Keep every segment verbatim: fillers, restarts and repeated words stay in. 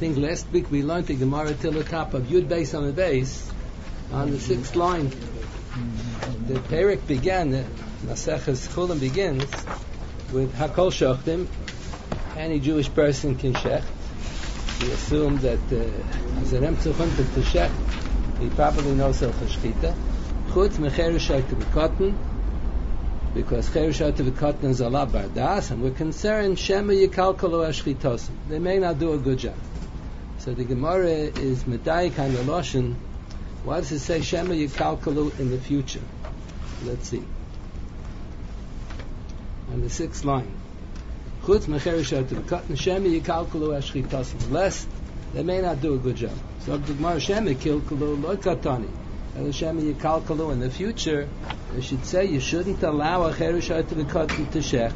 think last week we learned the Gemara till the top of Yud Beis on the base. On the sixth line, the Perek began, the Maseches Chulim begins with Hakol Shochtim. Any Jewish person can shecht. We assume that uh, as an emtzuchunter to shecht, he probably knows of Shechita. Chutz mecherushai to v'kotten, because cherushai to v'kotten is a la bardas, and we're concerned Shema yikalkalu ashchitosim. They may not do a good job. So the Gemara is medayik on the lashon. Why does it say Shema yikalkalu in the future? Let's see. On the sixth line. Chutz mecherushai to v'kotten Shema yikalkalu ashchitosim. Lest they may not do a good job. So the Gemara Shema yikalkalu lo katani. Shema yikalkalu in the future, you should say you shouldn't allow a cherushai to be cut to shech.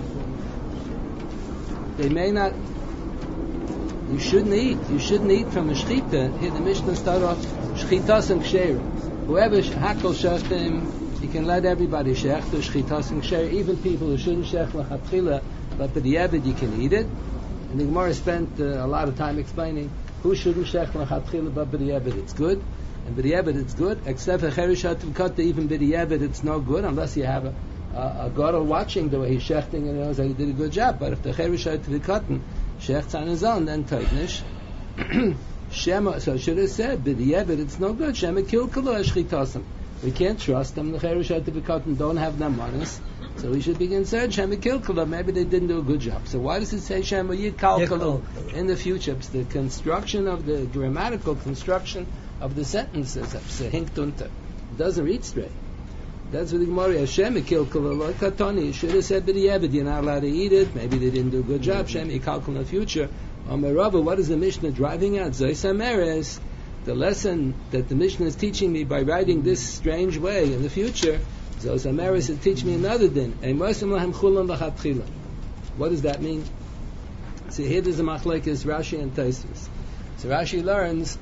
They may not. You shouldn't eat. You shouldn't eat from a shchita. Here the Mishnah starts off shchitas and ksherim. Whoever hakol shechtim, you can let everybody shech to shchitas and ksherim. Even people who shouldn't shech l'chatchila, but for the yeved you can eat it. And the Gemara spent uh, a lot of time explaining who shouldn't shech l'chatchila, but for the yeved it's good. And b'di'evet it's good, except for cherushai t'v'kata, even b'di'evet it's no good unless you have a, a, a gadol watching the way he's shechting and he knows that he did a good job. But if the cherushai t'v'kata shechts on his own, then taitnish. Shema, so should have said b'di'evet it's no good. Shema kilkalu eshchitasam. We can't trust them. The cherushai t'v'kata don't have namanis, so we should be concerned. Shema kilkalu. Maybe they didn't do a good job. So why does it say Shema yikalkalu in the future? It's the construction of the grammatical construction of the sentences. It doesn't read straight. That's what the Gemara Hashem kilkal katoni. Should have said b'di'evet you're not allowed to eat it. Maybe they didn't do a good job. Shem yikalkal in the future. Amar Rava, what is the Mishnah driving at? Zois Ameres, the lesson that the Mishnah is teaching me by writing this strange way in the future. Zois Ameres is teaching me another din. What does that mean? See, here there's a machlekes Rashi and Tosfos. So Rashi learns.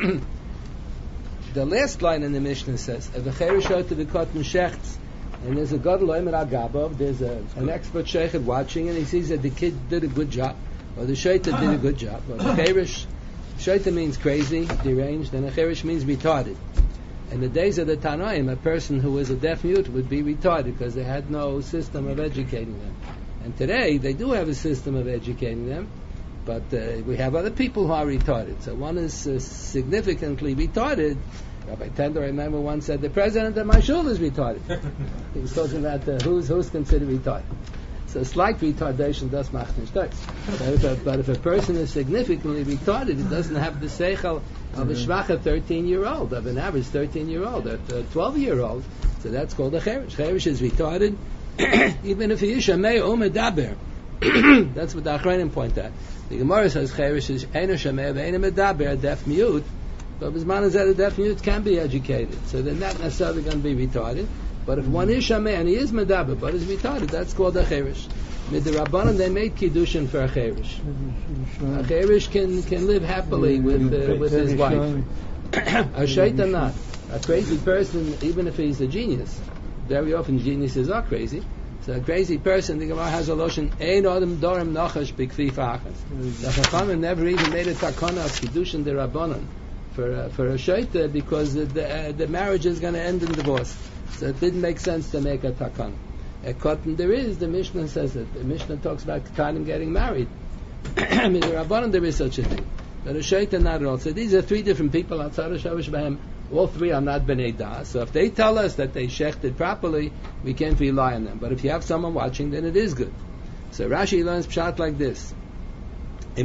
The last line in the Mishnah says, "If a cherushai to be cut in shechts, and there's a gadol oimer agabov, there's a, an expert sheikhet watching, and he sees that the kid did a good job, or the shaita did a good job, or the cherush, shaita means crazy, deranged, and a cherush means retarded. In the days of the Tanoim, a person who was a deaf mute would be retarded because they had no system of educating them. And today they do have a system of educating them, but uh, we have other people who are retarded. So one is uh, significantly retarded. Rabbi Tender, I remember, once said, the president of my shul is retarded. He was talking about uh, who's, who's considered retarded. So slight retardation does machnish text. But, but if a person is significantly retarded, it doesn't have the seichel of a shvacha thirteen-year-old, of an average thirteen-year-old, or a twelve-year-old. So that's called a cherish. Cherish is retarded, even if he is shamei o medaber. That's what the Achronim point out. The Gemara says cherish is eino shamei ve'eino medaber, a deaf mute. But Bisman is that a deaf mute can be educated, so they're not necessarily going to be retarded. But if one is shamei and he is medaber but is retarded, that's called a cherish. With the Rabbanan, they made kiddushin for a cherish. A cherish can can live happily with uh, with his wife. A shaitan not. A crazy person, even if he's a genius, very often geniuses are crazy. So a crazy person, the Gemara has a lotion, ein odem dorem nachash b'kfif achas. The Chachamim never even made a takana of kiddushin the Rabbanan for uh, for a shaita because the the, uh, the marriage is going to end in divorce. So it didn't make sense to make a takana. A cotton there is, the Mishnah says it. The Mishnah talks about Katanim getting married. In the Rabbanan there is such a thing. But a shaita not at all. So these are three different people outside of Shavush Bahem. All three are not B'nai Das. So if they tell us that they shechted properly, we can't rely on them. But if you have someone watching, then it is good. So Rashi learns pshat like this. We're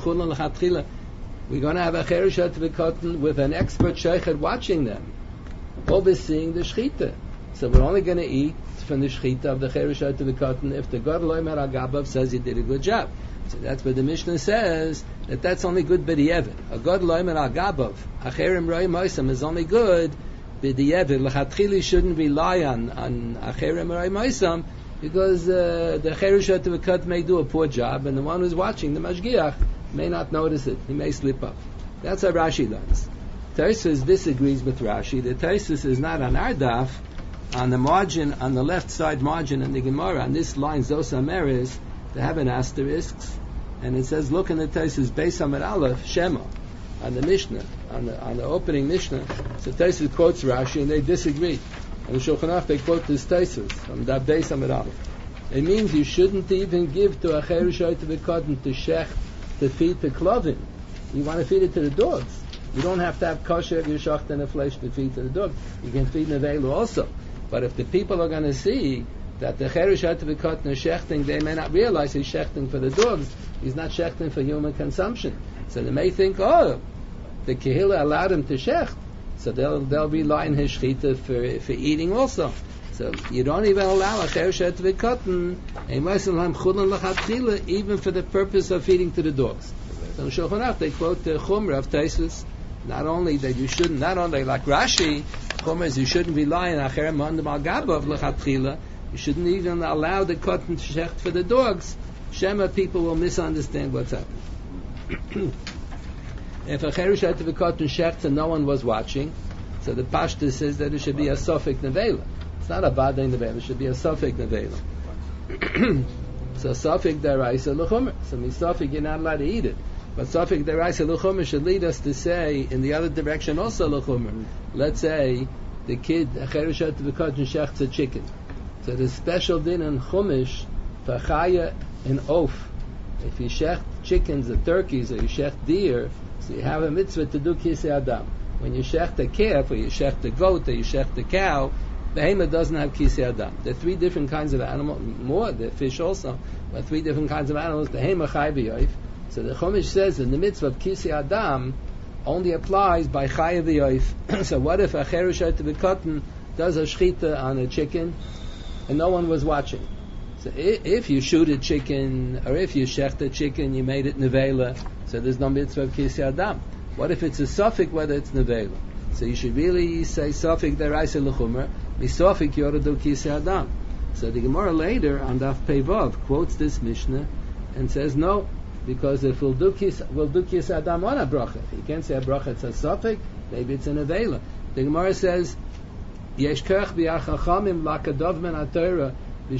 going to have a cherushah to be cotton with an expert sheikhet watching them, overseeing the shechita. So we're only going to eat from the shechita of the cherushah to the cotton if the gadol oimer agabav says he did a good job. So that's what the Mishnah says, that that's only good b'di'evet. A gadol oimer agabav, acherim roi moisam, is only good b'di'evet. L'chatchili shouldn't rely on on acherim roi moisam because uh, the cherushah to the cut may do a poor job, and the one who's watching, the mashgiach, may not notice it. He may slip up. That's how Rashi learns. Tosfos disagrees with Rashi. The Tosfos is not on our daf. On the margin, on the left side margin in the Gemara, on this line, Zos Ameres, they have an asterisk, And it says, look in the Taisus Beis Amid Aleph Shema on the Mishnah, on the on the opening Mishnah. So Taisus quotes Rashi, and they disagree. And the Shulchan Aruch they quote this Taisus from that Beis Amid Aleph. It means you shouldn't even give to a cherushayt of a cotton to shech to feed the klovim. You want to feed it to the dogs. You don't have to have kosher yeshacht and a flesh to feed to the dogs. You can feed nevelu also. But if the people are going to see that the cherushayt of a cotton is shechting, they may not realize he's shechting for the dogs. He's not shechting for human consumption. So they may think, oh, the kehillah allowed him to shecht, so they'll they'll rely on his shechita for for eating also. So you don't even allow a cherushayt to be cotton, even for the purpose of feeding to the dogs. So in Shulchan Aruch they quote the Chumrah of Taisus, not only that you shouldn't, not only like Rashi, Chumrah is you shouldn't rely on acherem mandam al gabav lechatchila. You shouldn't even allow the cotton to shecht for the dogs. Shema people will misunderstand what's happening. If a cherushayt to be cotton shecht and no one was watching, so the Pashta says that it should be a sofek nevela. It's not a badei nevela, it should be a sofek nevela. So sofek deraisa l'chumer. So misofek you're not allowed to eat it. But sofek deraisa l'chumer should lead us to say in the other direction also l'chumer. Let's say the kid a cherushayt to be cotton shechts a chicken. So there's special din in chumish for chaya and oaf. If you shecht chickens or turkeys or you shecht deer, so you have a mitzvah to do kisei adam. When you shecht a calf or you shecht a goat or you shecht a cow, behemah doesn't have kisei adam. There are three different kinds of animals, more, there are fish also, but three different kinds of animals, behemah chai v'yoif. So the chumish says in the mitzvah of kisei adam only applies by chai v'yoif. So what if a cherushayt to be cotton does a shchita on a chicken and no one was watching? So if you shoot a chicken, or if you shecht a chicken, you made it nevela, so there's no mitzvah of kisei adam. What if it's a suffix, whether it's nevela? So you should really say suffix deraisa l'chumer, misofik you ought to do kisei adam. So the Gemara later on Daf Pei Vav quotes this Mishnah and says no, because if we'll do kisei, we'll do kisei adam on a bracha. You can't say a bracha, it's a suffix, maybe it's a nevela. The Gemara says yesh kerch b'achachamim lakadav men haTorah. I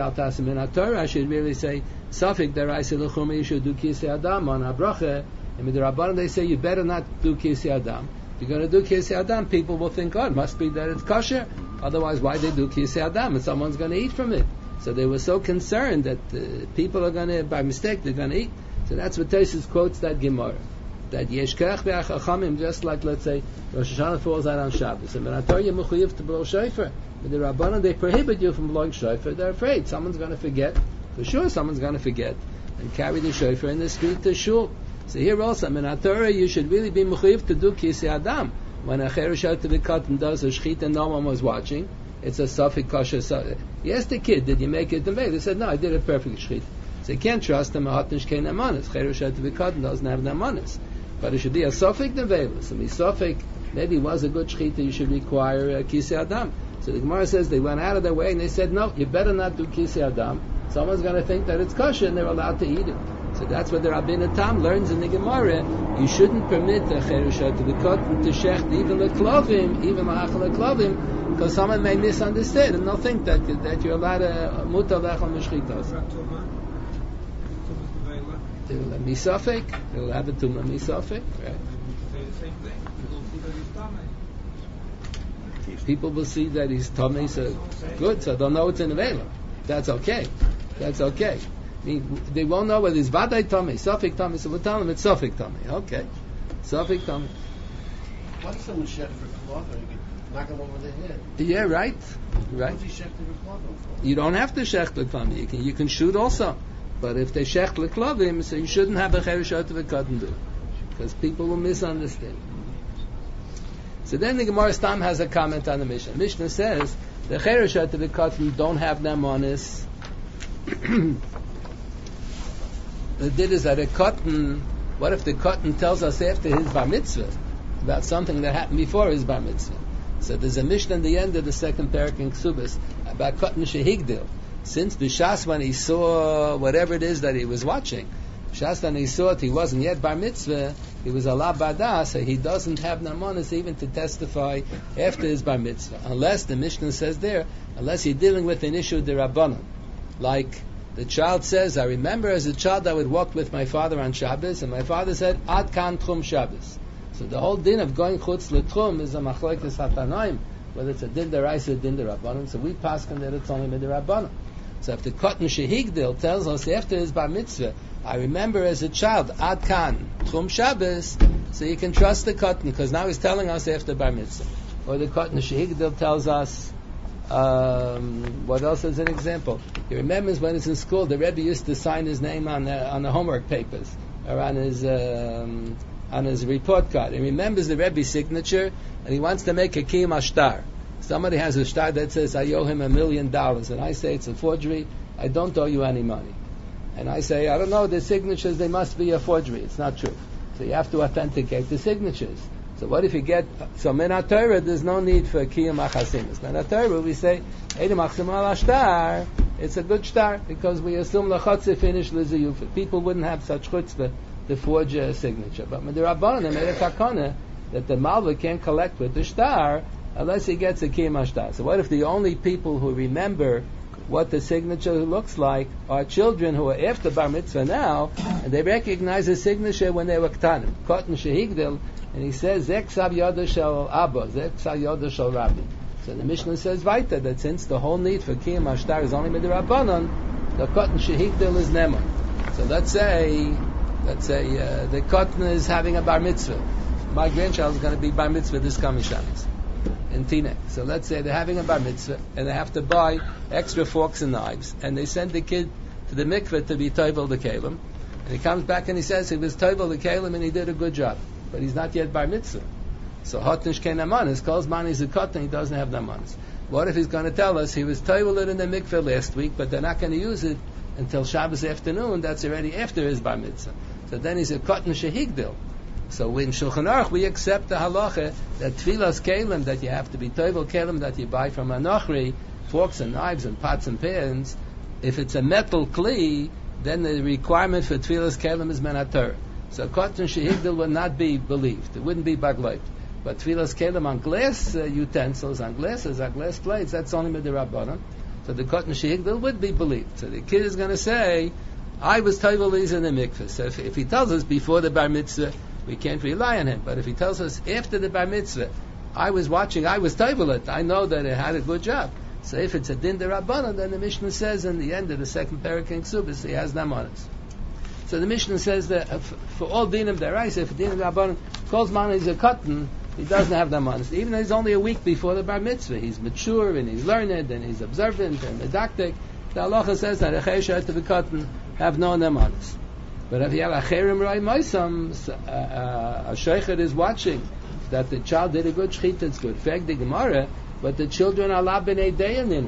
should really say Safik deraisa l'chumer, you should do kisei adam on a bracha. And with the Rabbanan they say you better not do kisei adam. If you're going to do kisei adam, people will think, oh, it must be that it's kosher. Otherwise, why they do kisei adam? And someone's going to eat from it. So they were so concerned that uh, people are going to, by mistake, they're going to eat. So that's what Taisus quotes that Gemara. That yesh kerach v'achachamim, just like, let's say, Rosh Hashanah falls out on Shabbos. And when I tell you mechuyev to blow shofar, with the Rabbanan they prohibit you from blowing shofar. They're afraid someone's going to forget. For sure, someone's going to forget and carry the shofar in the street to shul. So here also, in HaTorah, you should really be mechuyev to do kisei adam. When a cherushayt to be cotton does a shchita and no one was watching, it's a suffix kosher. He asked the kid, did you make it nevela? He said, no, I did a perfect shchita. So you can't trust him. Cherushayt to be cotton doesn't have namanis. But it should be a suffix nevela. So misofik maybe was a good shchita, you should require a kisei adam. So the Gemara says they went out of their way and they said, no, you better not do kisei adam. Someone's going to think that it's kosher and they're allowed to eat it. So that's what the Rabbeinu Tam learns in the Gemara. You shouldn't permit the cherushayt to be cotton to shecht even the klovim, even the achal klovim, because someone may misunderstand and they'll think that that you're allowed to mutar lechol mishchitas. They will have misafek. They will have a tumah misafek, right? People will see that he's tummy, so good, so they'll know it's in the nevela. That's okay. That's okay. I mean, they won't know whether it's vadai tummy, suffik tummy, so we'll tell them it's suffik tummy. Okay. Suffik tummy. What if someone shecht for cloth or you can knock them over the head? Yeah, right. Right. What if you shecht for cloth for? You don't have to shecht l'klavim. You can you can shoot also. But if they shecht l'klavim, so you shouldn't have a cherushayt of a cotton do. Because people will misunderstand. So then the Gemara Stam has a comment on the Mishnah. Mishnah says the cherushayt of the cotton don't have namanis. The did is that a cotton. What if the cotton tells us after his bar mitzvah about something that happened before his bar mitzvah? So there's a Mishnah in the end of the second parak in Ksubas about cotton shehigdil. Since B'shas when he saw whatever it is that he was watching, B'shas when he saw it, he wasn't yet bar mitzvah. He was ala bada, so he doesn't have namanis even to testify after his bar mitzvah, unless the Mishnah says there, unless you're dealing with an issue de rabbanan, like The child says, I remember as a child I would walk with my father on Shabbos, and my father said, Ad kan tchum Shabbos. So the whole din of going chutz l'tchum is a machlokes hatanoim, whether it's a din deraisa or din derabbanan. So we paskin that it's only midrabbanan. So if the Katan Shehigdil tells us after his bar mitzvah, I remember as a child, Ad kan tchum Shabbos, so you can trust the Katan, because now he's telling us after bar mitzvah. Or the Katan Shehigdil tells us, Um, what else is an example? He remembers when he's in school, the Rebbe used to sign his name on the, on the homework papers or on his um, on his report card. He remembers the Rebbe's signature, and he wants to make a kiyum ashtar. Somebody has a shtar that says, I owe him a million dollars, and I say it's a forgery. I don't owe you any money. And I say, I don't know, the signatures, they must be a forgery. It's not true. So you have to authenticate the signatures. So what if you get, so min ha-Torah, there's no need for kiyum achasimus. Min ha-Torah, we say, Edim achsim al ashtar, it's a good shtar, because we assume l'chotze finish l'ziyufah. People wouldn't have such chutzpah to forge a signature. But with the Rabbanan, they made a takana that the malva can't collect with the shtar unless he gets a kiyum ashtar. So what if the only people who remember what the signature looks like are children who are after bar mitzvah now, and they recognize the signature when they were ktanim? Katan shehigdil, and he says, Zek sav yoda shel abba, Zek sav yoda shel rabbi. So the Mishnah says weiter that since the whole need for kiyum ashtar is only midrabbanan, the katan shehigdil is nema. So let's say, let's say uh, the katan is having a bar mitzvah. My grandchild is going to be bar mitzvah this coming Shabbos in Teaneck. So let's say they're having a bar mitzvah and they have to buy extra forks and knives, and they send the kid to the mikveh to be toivel the kelim, and he comes back and he says he was toivel the kelim and he did a good job, but he's not yet bar mitzvah. So hotnish ken amanis, calls man he's a katan, he doesn't have the amanis. What if he's going to tell us he was toivel it in the mikveh last week, but they're not going to use it until Shabbos afternoon? That's already after his bar mitzvah. So then he's a katan shehigdil. So in Shulchan Aruch we accept the halacha that tfilas kelim, that you have to be toivel kelim that you buy from a nochri, forks and knives and pots and pans. If it's a metal kli, then the requirement for tfilas kelim is men ha-Torah. So katan shehigdil would not be believed. It wouldn't be bagleit. But tfilas kelim on glass uh, utensils, on glasses, on glass plates, that's only midrabbanan. So the katan shehigdil would be believed. So the kid is going to say, I was toivel these in the mikveh. So if, if he tells us before the bar mitzvah, we can't rely on him. But if he tells us after the bar mitzvah, I was watching, I was toivel it, I know that it had a good job. So if it's a din derabbanan, then the Mishnah says in the end of the second parak in Ksubis, he has namanas. So the Mishnah says that uh, for all dinim deraisa, if a din derabbanan calls man is a katan, he doesn't have namanas. Even though he's only a week before the bar mitzvah, he's mature and he's learned and he's observant and medactic. The halacha says that a cheisha to the katan have no namanas. But if you have a cherim rai maisam, a sheikhet is watching that the child did a good shchita, it's good. Feg the Gemara, but the children are la b'nei deyaninu.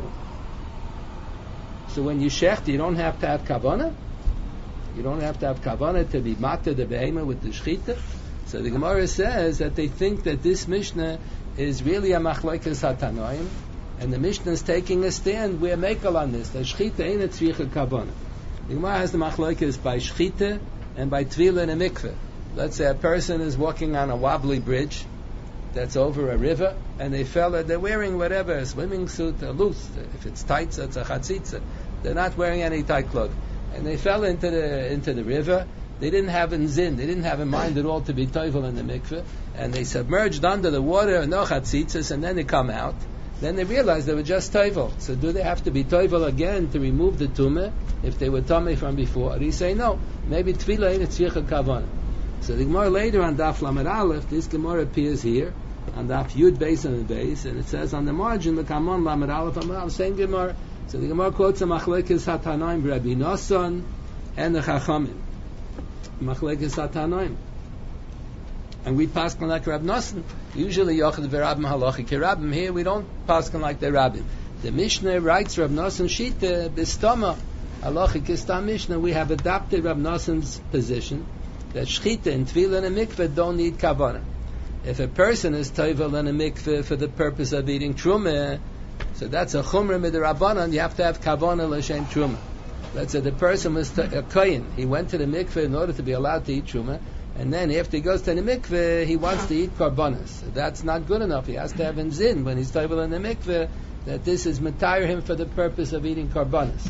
So when you shecht, you don't have to have kavanah. You don't have to have kavanah to be mata the behema with the shchita. So the Gemara says that they think that this Mishnah is really a machlokes hatanoim, and the Mishnah is taking a stand. We're makel on this. The shchita ain't a tzricha kavanah. The Gemara has the machlokes by shchita and by tvila in a mikveh. Let's say a person is walking on a wobbly bridge that's over a river, and they fell, they're wearing whatever, a swimming suit, a loose. If it's tight, so it's a chatzitza. They're not wearing any tight clothing. And they fell into the into the river. They didn't have in zin, they didn't have in mind at all to be toivel in the mikveh, and they submerged under the water, no chatzitzas, and then they come out. Then they realize they were just toivel. So do they have to be toivel again to remove the tumah if they were tummy from before? Or do you say no? Maybe tefillah ain't tzricha kavanah. So the Gemara later on Daf Lamed Aleph, this Gemara appears here on Daf Yud Beis and the Beis, and it says on the margin the Kamon Lamed Aleph Lamed Aleph, same Gemara. So the Gemara quotes a machlekes hatanoim Rabbi Nosson and the Chachamim. Machlekes hatanoim. And we paskin like Rab Nosson. Usually Yochid v'Rabbim halachic Rabbim. Here we don't paskin like the Rabbim. The Mishnah writes Rab Nosson shita b'stama halachic istam Mishnah. We have adopted Rab Nosson's position that shchita and tefillah and a mikveh don't need kavanah. If a person is toivel in a mikveh for the purpose of eating trumah, so that's a chumrah midrabanan. You have to have kavanah l'shem trumah. Let's say the person was a kohen. He went to the mikveh in order to be allowed to eat trumah. And then after he goes to the mikveh, he wants to eat karbanas. So that's not good enough. He has to have in zin when he's toivel in the mikveh that this is matire him for the purpose of eating karbanas.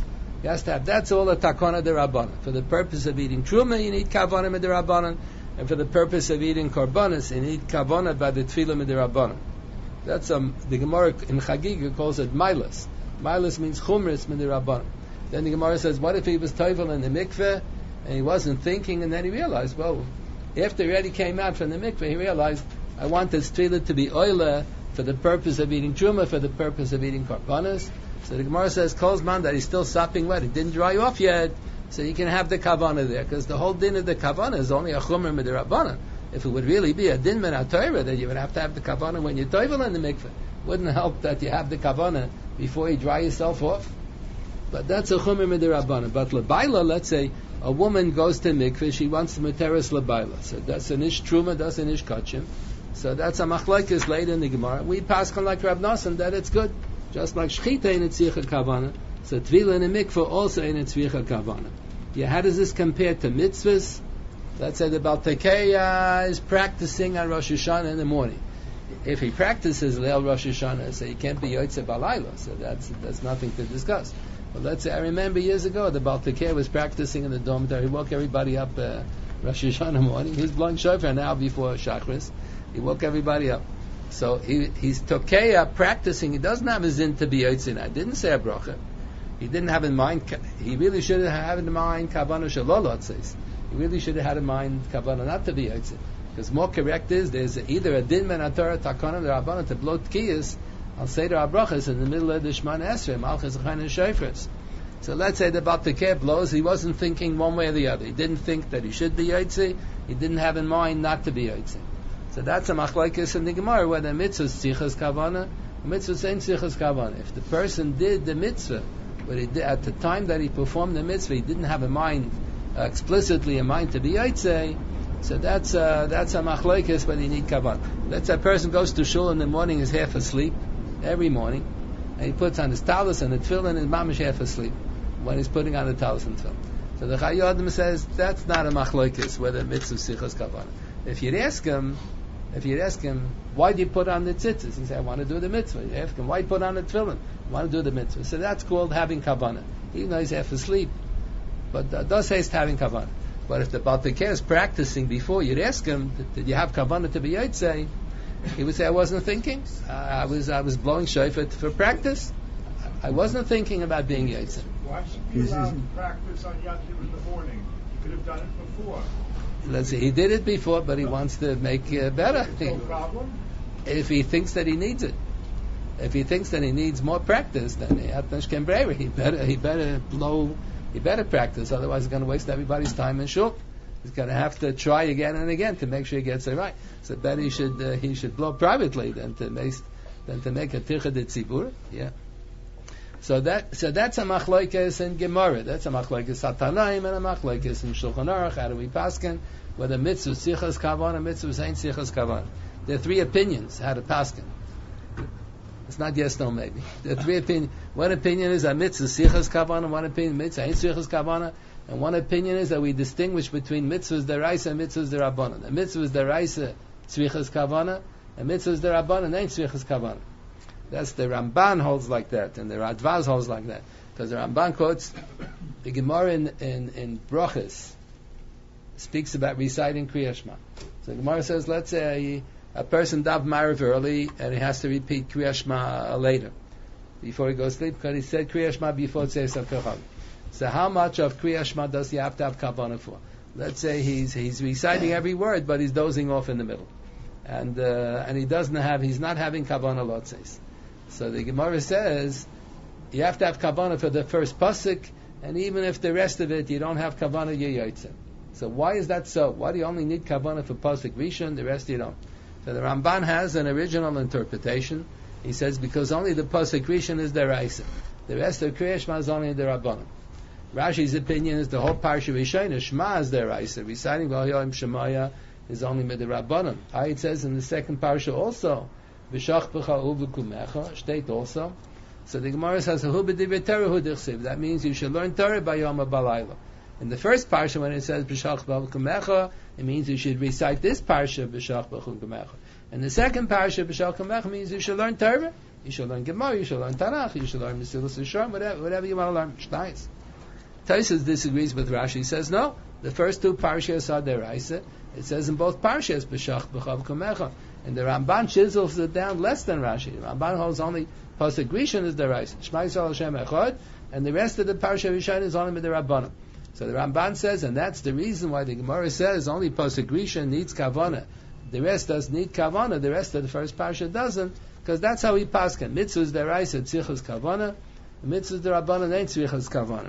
He has to have, that's all a takana derabbanan. For the purpose of eating truma, you need kavana derabbanan, and for the purpose of eating korbanos, you need kavana by the tefillah derabbanan. That's um, the Gemara in Chagiga calls it milas. Milas means chumris derabbanan. Then the Gemara says, what if he was toivel in the mikveh and he wasn't thinking, and then he realized, well, after he already came out from the mikveh, he realized, I want this tefillah to be oila for the purpose of eating truma, for the purpose of eating korbanos. So the Gemara says, calls man that he's still sopping wet, it didn't dry off yet, so you can have the kavana there, because the whole din of the kavana is only a chumr midirabbanan. If it would really be a din min ha-Torah, then you would have to have the kavana when you're toivel in the mikveh. Wouldn't help that you have the kavana before you dry yourself off. But that's a chumr midirabbanan. But lebaila, let's say, a woman goes to mikveh, she wants to materis lebaila. So that's an ish truma, that's an ish kachim. So that's a machlokes later in the Gemara. We pass on like Rav Nosson that it's good. Just like shchita in tzricha kavana, so tvila in a mikveh also in tzricha kavana. Yeah, how does this compare to mitzvahs? Let's say the Baltekeya is practicing on Rosh Hashanah in the morning. If he practices Leil Rosh Hashanah, so he can't be Yotze Balayla, so that's that's nothing to discuss. But let's say, I remember years ago, the Baltekeya was practicing in the dormitory. He woke everybody up uh, Rosh Hashanah morning. He's blowing shofar now before Shachris. He woke everybody up. So he, he's tokeya practicing. He doesn't have his in to be yotzin. I didn't say a bracha. He didn't have in mind. He really should have had in mind kavana shalolot says. He really should have had in mind kavana not to be yotzin. Because more correct is there's either a din men atorah takana derabbanan to blow tkiyas al seder abrachas in the middle of the Shemana Esrei malchus chayin and shofars. So let's say that Baltekeya blows. He wasn't thinking one way or the other. He didn't think that he should be yotzin. He didn't have in mind not to be yotzin. So that's a machlokes in the Gemara, whether mitzvah is tzichas kavana, mitzvah ain't tzichas kavana. If the person did the mitzvah, but he did, at the time that he performed the mitzvah, he didn't have a mind, uh, explicitly a mind to be yotzei, so that's uh, that's a machlokes, but he need kavana. Let's say a person goes to shul in the morning, is half asleep, every morning, and he puts on his talis and the tefillin, and his mamish half asleep, when he's putting on the talis and tefillin. So the Chayei Adam says, that's not a machlokes, whether mitzvah is tzichas kavana. If you'd ask him, If you ask him, why do you put on the tzitzis? He say, I want to do the mitzvah. You ask him, why you put on the tefillin? I want to do the mitzvah. So that's called having kavanah. Even though he's half asleep. But uh, does say it's having kavanah. But if the Baltekeya is practicing before, you'd ask him, did you have kavanah to be yotzei? He would say, I wasn't thinking. Uh, I was I was blowing shofar for practice. I wasn't thinking about being yotzei. Why should you allow practice on Yom Kippur in the morning? You could have done it before. Let's see, he did it before, but he wants to make uh, better. No problem. If he thinks that he needs it, if he thinks that he needs more practice, then he he better he better blow, he better practice. Otherwise, he's going to waste everybody's time in shul. He's going to have to try again and again to make sure he gets it right. So better he should uh, he should blow privately than to make than to make a tircha de tzibur. Yeah. So that so that's a machlokes in Gemara. That's a machlokes Satanaim and a machlokes in Shulchan Aruch. How do we paskin? Whether mitzvah sichas kavan and mitzvah ain't sichas kavan. There are three opinions how to paskin. It's not yes, no, maybe. There are three opinions. One opinion is that mitzvah sichas kavan, and one opinion mitzvah ain't sichas kavan, and one opinion is that we distinguish between mitzvahs deraisa and mitzvahs derabanan. The mitzvahs deraisa tzvichas kavana, and mitzvahs derabanan ain't tzvichas kavana. That's the Ramban holds like that, and the Radvaz holds like that. Because the Ramban quotes the Gemara in, in, in Brochus speaks about reciting Kriya Shema. So the Gemara says, let's say a, a person dav Ma'ariv early, and he has to repeat Kriya Shema later, before he goes to sleep, because he said Kriya Shema before Tzeis HaKachal. So how much of Kriya Shema does he have to have Kavanah for? Let's say he's he's reciting every word, but he's dozing off in the middle. And uh, and he doesn't have, he's not having Kavanah Lotzes. So the Gemara says you have to have kavanah for the first pasuk, and even if the rest of it you don't have kavanah, you yotzei. So why is that so? Why do you only need kavanah for pasuk rishon, the rest you don't? So the Ramban has an original interpretation. He says because only the pasuk rishon is deraisa, the rest of Kriya Shema is only the rabbanon. Rashi's opinion is the whole parsha rishon Shema is deraisa. Reciting V'Hayoim Shemaya is only with the rabbanon. It says in the second parsha also. State also. So the Gemara says, that means you should learn Torah by Yom Balayla. In the first parsha, when it says B'shach B'chumecha, it means you should recite this parsha B'shach B'chumecha. And the second parsha B'shach B'chumecha means you should learn Torah. You should learn Gemara. You should learn Tanakh. You should learn Mesilas Yesharim. Whatever, whatever you want to learn. Nice. Tosfos disagrees with Rashi. He says no. The first two parshas are deraisa. It says in both parshas b'shach b'chav kumecha. And the Ramban chisels it down less than Rashi. The Ramban holds only pasuk rishon is deraisa. Shema Yisrael Hashem echad, and the rest of the parsha rishon is only midrabanan. So the Ramban says, and that's the reason why the Gemara says only pasuk rishon needs kavana. The rest does need kavana. The rest of the first parsha doesn't, because that's how he paskin. Mitzvahs deraisa tzrichas kavana. Mitzvahs derabanan ain't tzrichas kavana.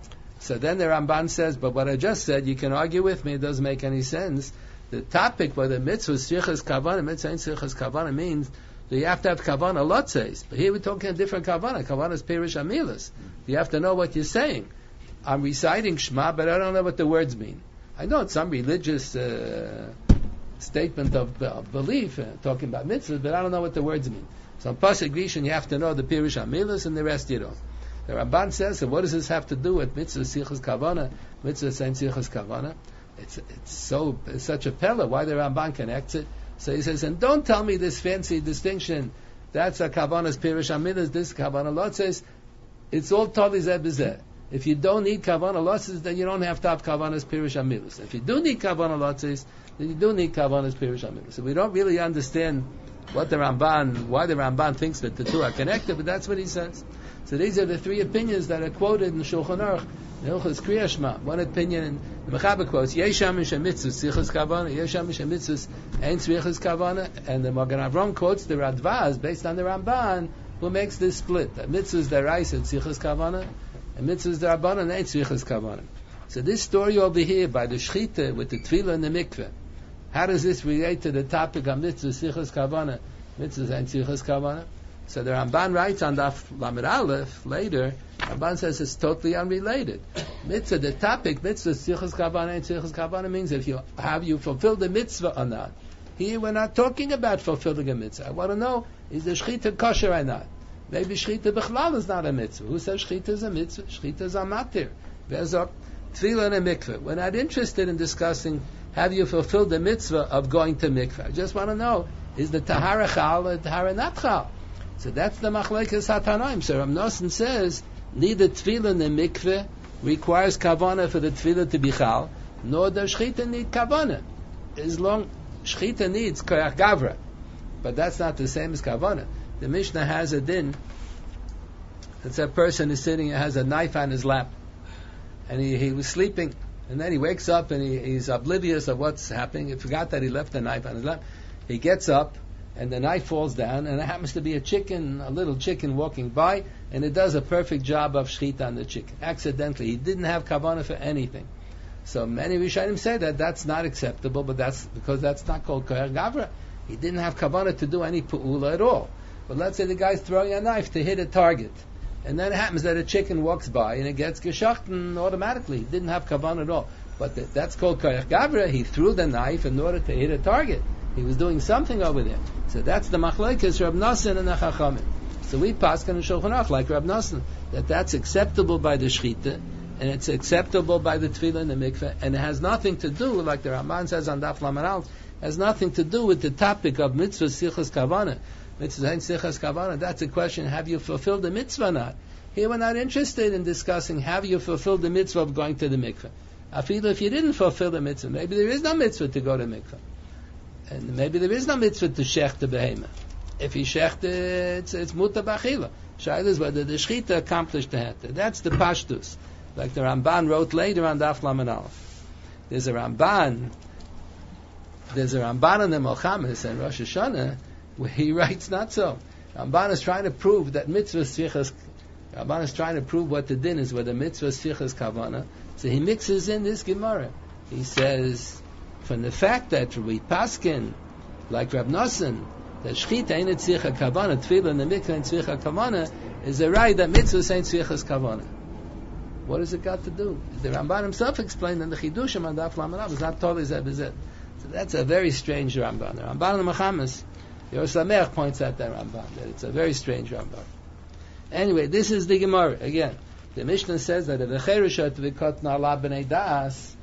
So then the Ramban says, but what I just said, you can argue with me, it doesn't make any sense. The topic whether mitzvah tzrichas kavana, mitzvah ain't tzrichas kavana means that you have to have kavana lotzes. But here we're talking a different kavana. Kavana is perish amilas. You have to know what you're saying. I'm reciting Shema, but I don't know what the words mean. I know it's some religious uh, statement of, of belief, uh, talking about mitzvahs, but I don't know what the words mean. So on pasuk rishon you have to know the perish amilas, and the rest you don't. The Ramban says, so what does this have to do with mitzvah sichas kavana? Mitzvah saying sichas kavana. It's it's so it's such a pella. Why the Ramban connects it? So he says, and don't tell me this fancy distinction. That's a kavana's pirish amilas. This kavana lot says it's all totally zeh b'zeh. If you don't need kavana lotzes, then you don't have to have kavana's pirish amilas. If you do need kavana lotzes, then you do need kavana's pirish amilas. So we don't really understand what the Ramban, why the Ramban thinks that the two are connected, but that's what he says. So these are the three opinions that are quoted in the Shulchan Aruch. Hilchos Kriya Shema. One opinion in the Mechaber quotes, Yesham Mishem Mitzvus Tzrichas Kavana, Yesham Mishem Mitzvus Ein Tzrichas Kavana, and the Magen Avram quotes the Radvaz based on the Ramban, who makes this split. That mitzvahs deraisa Tzrichas Kavana, and mitzvahs derabanan Ein Tzrichas Kavana. So this story over here by the Shechita with the Tefillah and the Mikveh, how does this relate to the topic of mitzvahs Tzrichas Kavana, mitzvahs Ein Tzrichas Kavana? So the Ramban writes on Daf Lamed Aleph later, Ramban says it's totally unrelated. Mitzvah, the topic, mitzvah, tzrichas kavana, and tzrichas kavana means if you have you fulfilled the mitzvah or not. Here we're not talking about fulfilling a mitzvah. I want to know, is the shechita kosher or not? Maybe shechita b'chlal is not a mitzvah. Who says shechita is a mitzvah? Shechita is a matir. Tefillah and a mikveh. We're not interested in discussing have you fulfilled the mitzvah of going to mikveh. I just want to know, is the tahara chal or tahara not chal? So that's the machlekes hatanaim. So Rav Nosson says neither tefillah nor mikveh requires kavana for the tefillah to be chal, nor does shechita need kavana. As long shechita needs koyach gavra, but that's not the same as kavana. The Mishnah has a din. It's a person is sitting and has a knife on his lap, and he, he was sleeping, and then he wakes up and he, he's oblivious of what's happening. He forgot that he left the knife on his lap. He gets up, and the knife falls down, and it happens to be a chicken, a little chicken walking by, and it does a perfect job of shechita on the chicken. Accidentally, he didn't have kavanah for anything. So many Rishonim say that that's not acceptable, but that's because that's not called koyach gavra. He didn't have kavanah to do any pu'ula at all. But let's say the guy's throwing a knife to hit a target, and then it happens that a chicken walks by and it gets geshachten automatically. He didn't have kavanah at all. But th- that's called koyach gavra. He threw the knife in order to hit a target. He was doing something over there. So that's the machlekes Rab Nosson and the Chachamim. So we paskin and Shulchan Aruch like Rab Nosson, that that's acceptable by the shechita, and it's acceptable by the tefillah and the mikveh, and it has nothing to do, like the Ramban says on Daf Lamed Aleph, has nothing to do with the topic of mitzvah sichas kavana. Mitzvah ain't sichas kavana. That's a question: have you fulfilled the mitzvah or not? Here we're not interested in discussing have you fulfilled the mitzvah of going to the mikveh. Afilu, if you didn't fulfill the mitzvah, maybe there is no mitzvah to go to mikveh. And maybe there is no mitzvah to shech the behema. If he shech it's, it's muta b'achila. Shaila is whether the shechita accomplished the heta. That's the pashtus. Like the Ramban wrote later on Daf Lamed Aleph. There's a Ramban, there's a Ramban on the Melchamis and Rosh Hashanah where he writes not so. Ramban is trying to prove that mitzvah sichas, Ramban is trying to prove what the din is, whether mitzvah sichas kavana. So he mixes in this Gemara. He says, from the fact that we paskin, like Rab Nosson, that shechita ain't tzricha kavana, tefillah and the mikveh ain't tzricha kavana, is a right that mitzvah ain't tzrichas kavana. What has it got to do? The Ramban himself explained in the Chidushim on Daf Lamed Aleph, it's not totally zeh b'zeh. So that's a very strange Ramban. The Ramban on the Mechamis, Yor Sameach points out that Ramban, that it's a very strange Ramban. Anyway, this is the Gemara. Again, the Mishnah says that if the cherush are to be cut na'ala b'nei das,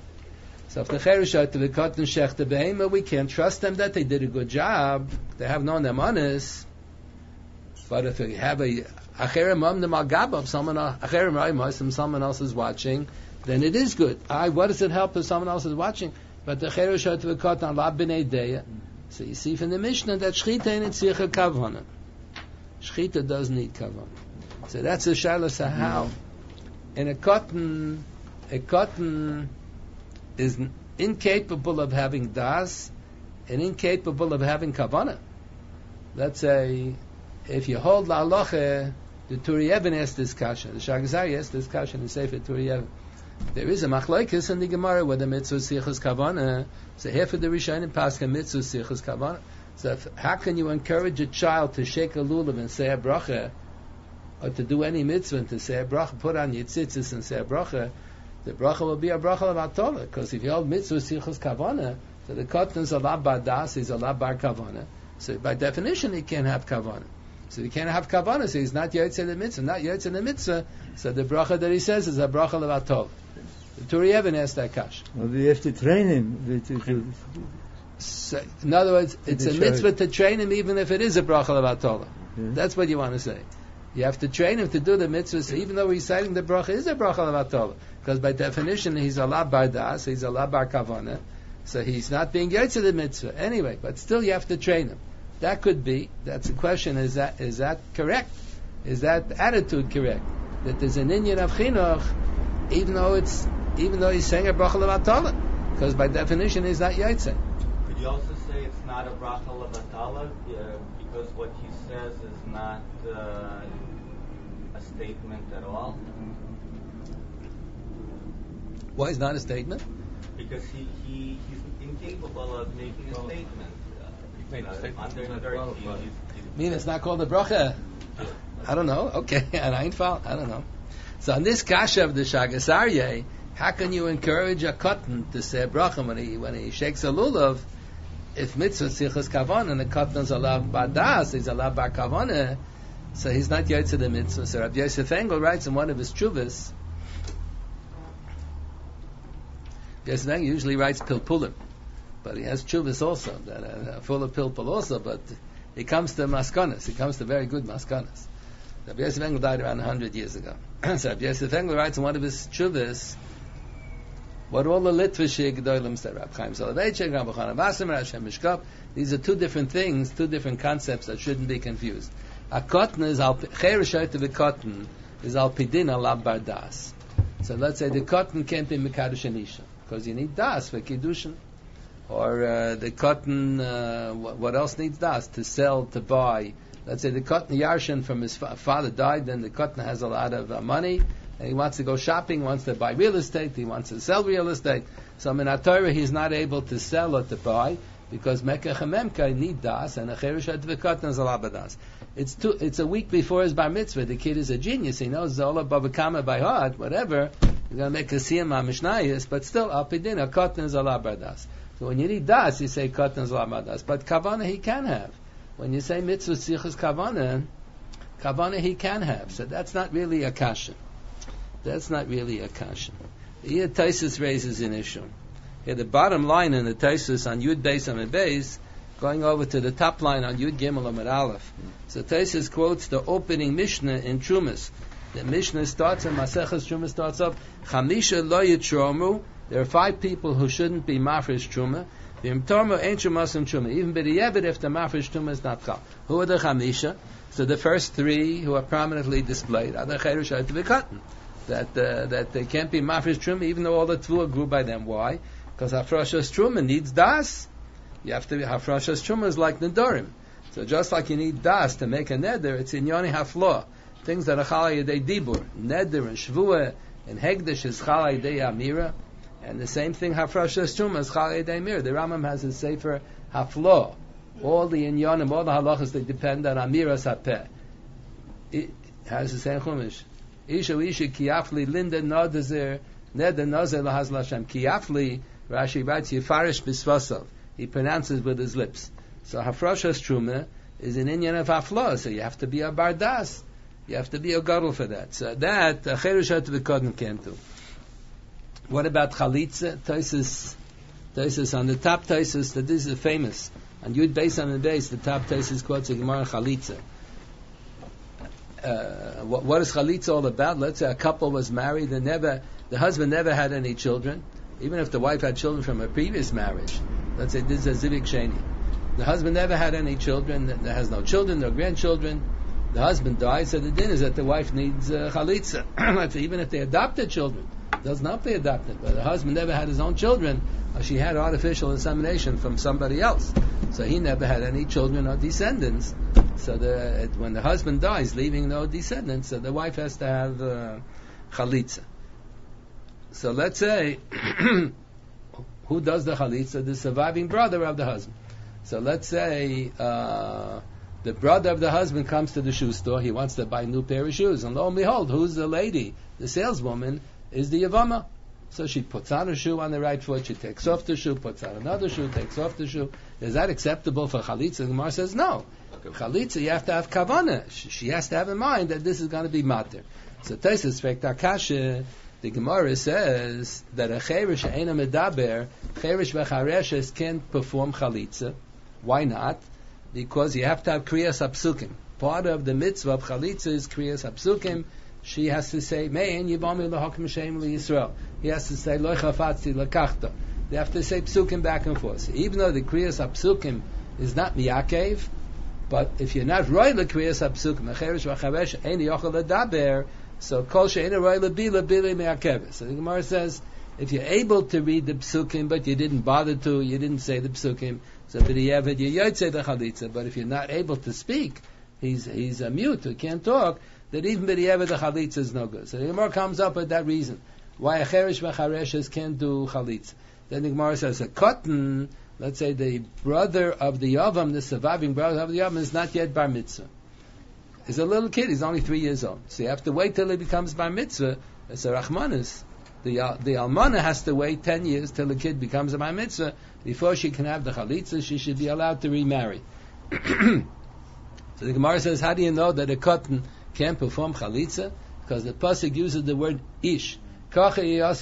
so if the cherush are to be cut in shech the behema, we can't trust them that they did a good job. They have no nemanis. But if you have a acherem mamnim al gabav, someone acherem ra'imos, someone else is watching, then it is good. I, what does it help if someone else is watching? But the cheru shot to cut on la b'nei deya. So you see from the Mishnah that shchita ain't tzricha kavana. Shchita does need kavana. So that's a shaila. So how? And a cotton, a cotton is incapable of having das and incapable of having kavana. Let's say, if you hold la halacha, the Turi Even asked this kasha, the Shagzari asked this kasha in the Sefer Turi Even. There is a machlokes in the Gemara whether mitzvah sichas kavana. So half of the Rishonim pascha mitzvah sichas kavana. So if, how can you encourage a child to shake a lulav and say a bracha, or to do any mitzvah and to say a bracha, put on your tzitzis and say a bracha? The bracha will be a bracha of atola, because if you hold mitzvah sichas kavana, so the cotton is a la bar das, is a la bar kavana. So by definition he can't have kavana. So he can't have kavana, so he's not yotze the mitzvah, not yotze the mitzvah. So the bracha that he says is a bracha of atola. The Turi Even asked that kash. Well, you have to train him. So, in other words, it's a mitzvah to train him even if it is a bracha levatollah. Yeah. That's what you want to say. You have to train him to do the mitzvah, so even though reciting the bracha is a bracha levatollah, because by definition he's a la bar das, he's a la bar kavana, so he's not being yotze the mitzvah anyway. But still, you have to train him. That could be. That's the question. Is that is that correct? Is that attitude correct? That there's an inyan of chinuch, even though it's even though he's saying a bracha levatollah, because by definition he's not yotze. Could you also say it's not a bracha levatollah uh, because what he says is not uh, a statement at all? Why is not a statement? Because he, he he's incapable of making a statement. Uh, uh, under thirty, he's, he's, I mean, it's not called a bracha. I don't know. Okay, and I ain't fault. I don't know. So on this kasha of the Shagas Aryeh, how can you encourage a cotton to say a bracha when he when he shakes a lulav? If mitzvah sichas kavan and the cotton is allowed bar das, he's allowed bar kavana, so he's not yotze the mitzvah. So Rabbi Yosef Engel writes in one of his tshuvas. Yosef Engel usually writes pilpulim, but he has tshuvas also that are full of pilpul also. But he comes to maskanas. He comes to very good maskanas. Rabbi Yosef Engel died around a hundred years ago. So Rabbi Yosef Engel writes in one of his tshuvas what all the Litvish Gedolim say. Rabbi Chaim Soloveitchik, Rabbi Chanan Wasserman, Hashem Mishkov. These are two different things, two different concepts that shouldn't be confused. A cotton is al chereshet of a cotton is al pidin al bar das. So let's say the cotton can't be mekadosh anisha because you need das for kiddushin, or uh, the cotton. Uh, what, what else needs das to sell to buy? Let's say the cotton yarshin from his fa- father died, then the cotton has a lot of uh, money, and he wants to go shopping, wants to buy real estate, he wants to sell real estate. So in Torah he's not able to sell or to buy because Mekach and Memka need das, and a chereshet of the cotton is a labadas. It's two, it's a week before his bar mitzvah. The kid is a genius. He knows Zola Bava Kama by heart, whatever. He's going to make a siyam mishnayis, but still, al pidin, a cotton is a labadas. So when you need das, you say cotton is a labadas. But kavana he can have. When you say mitzvah sichas kavana, kavana he can have. So that's not really a kasha. That's not really a kasha. Here Taisus raises an issue. Here the bottom line in the Taisus on Yud Beis Amid Beis, going over to the top line on Yud Gimel Amid Aleph. So Taisus quotes the opening Mishnah in Trumas. The Mishnah starts in Maseches Truma starts up Chamisha lo yitromu. There are five people who shouldn't be mafresh truma. V'imtormu ain't trumasim truma. Even b'di'evet if the mafresh truma is not chal. Who are the Chamisha? So the first three who are prominently displayed are the chereshet v'katan. That uh, that they can't be mafresh truma even though all the tvua grew by them. Why? Because hafrashas truma needs das. You have to be hafrashas truma is like nedarim. So just like you need das to make a neder, it's in yoni haflo. Things that are chala yedei dibur, neder and shvua and hegdesh is chala yedei amira, and the same thing hafrashas truma is chala yedei amira. The Rambam has a sefer haflo. All the inyanim, all the halachas, they depend on amiras hapeh. It has the same chumash. Isha isha kiafli linda nadazer neder nazer lahaz lashem kiafli. Rashi writes yifarish bisvasov. He pronounces with his lips. So hafrashas truma is an inyan of hafla. So you have to be a bardas. You have to be a gadol for that. So that chereshet v'kodin can't do. What about chalitza? Taisus, Taisus on the top Taisus. That this is famous. On Yud Beis on the base, the top Taisus quotes a Gemara chalitza. uh, what, what is chalitza all about? Let's say a couple was married and never, the husband never had any children, even if the wife had children from a previous marriage. Let's say this is a zivik sheni. The husband never had any children, there has no children, no grandchildren. The husband dies, so the din is that the wife needs uh, chalitza. Even if they adopted children, doesn't help they adopted, but the husband never had his own children, or she had artificial insemination from somebody else. So he never had any children or descendants. So the, when the husband dies, leaving no descendants, so the wife has to have uh, chalitza. So let's say, who does the chalitza? The surviving brother of the husband. So let's say uh, the brother of the husband comes to the shoe store. He wants to buy a new pair of shoes, and lo and behold, who's the lady? The saleswoman is the yavama. So she puts on a shoe on the right foot, she takes off the shoe, puts on another shoe, takes off the shoe. Is that acceptable for chalitza? The Gemara says no. Chalitza, you have to have kavanah. She has to have in mind that this is going to be mater. So Tosfos Frekta Kasha, the Gemara says that a cherish eina medaber, cherish v'chareshes can't perform chalitza. Why not? Because you have to have kriyas hapsukim. Part of the mitzvah of chalitza is kriyas hapsukim. She has to say, Mein yivami l'hakim shem liYisrael. He has to say, Lo chafatzi l'kachta. They have to say psukim back and forth. Even though the kriyas hapsukim is not miyakev, but if you're not roy l'kriyas hapsukim, acherish v'charesh ein yochel l'daber, so kol she'ena roy l'bi l'bi miyakev. So the Gemara says, if you're able to read the psukim, but you didn't bother to, you didn't say the psukim, so b'diavad you yotzei the chalitza. But if you're not able to speak, he's he's a mute, he can't talk, that even b'diavad the chalitza is no good. So the Gemara comes up with that reason why a cherish v'chareshes can't do chalitza. Then the Gemara says a cotton, let's say the brother of the yavam, the surviving brother of the yavam, is not yet bar mitzvah. He's a little kid, he's only three years old. So you have to wait till he becomes bar mitzvah. It's a rachmanis. The uh, the almana has to wait ten years till the kid becomes a bar mitzvah before she can have the chalitza. She should be allowed to remarry. So the Gemara says, how do you know that a cotton can't perform chalitza? Because the pasuk uses the word ish. That's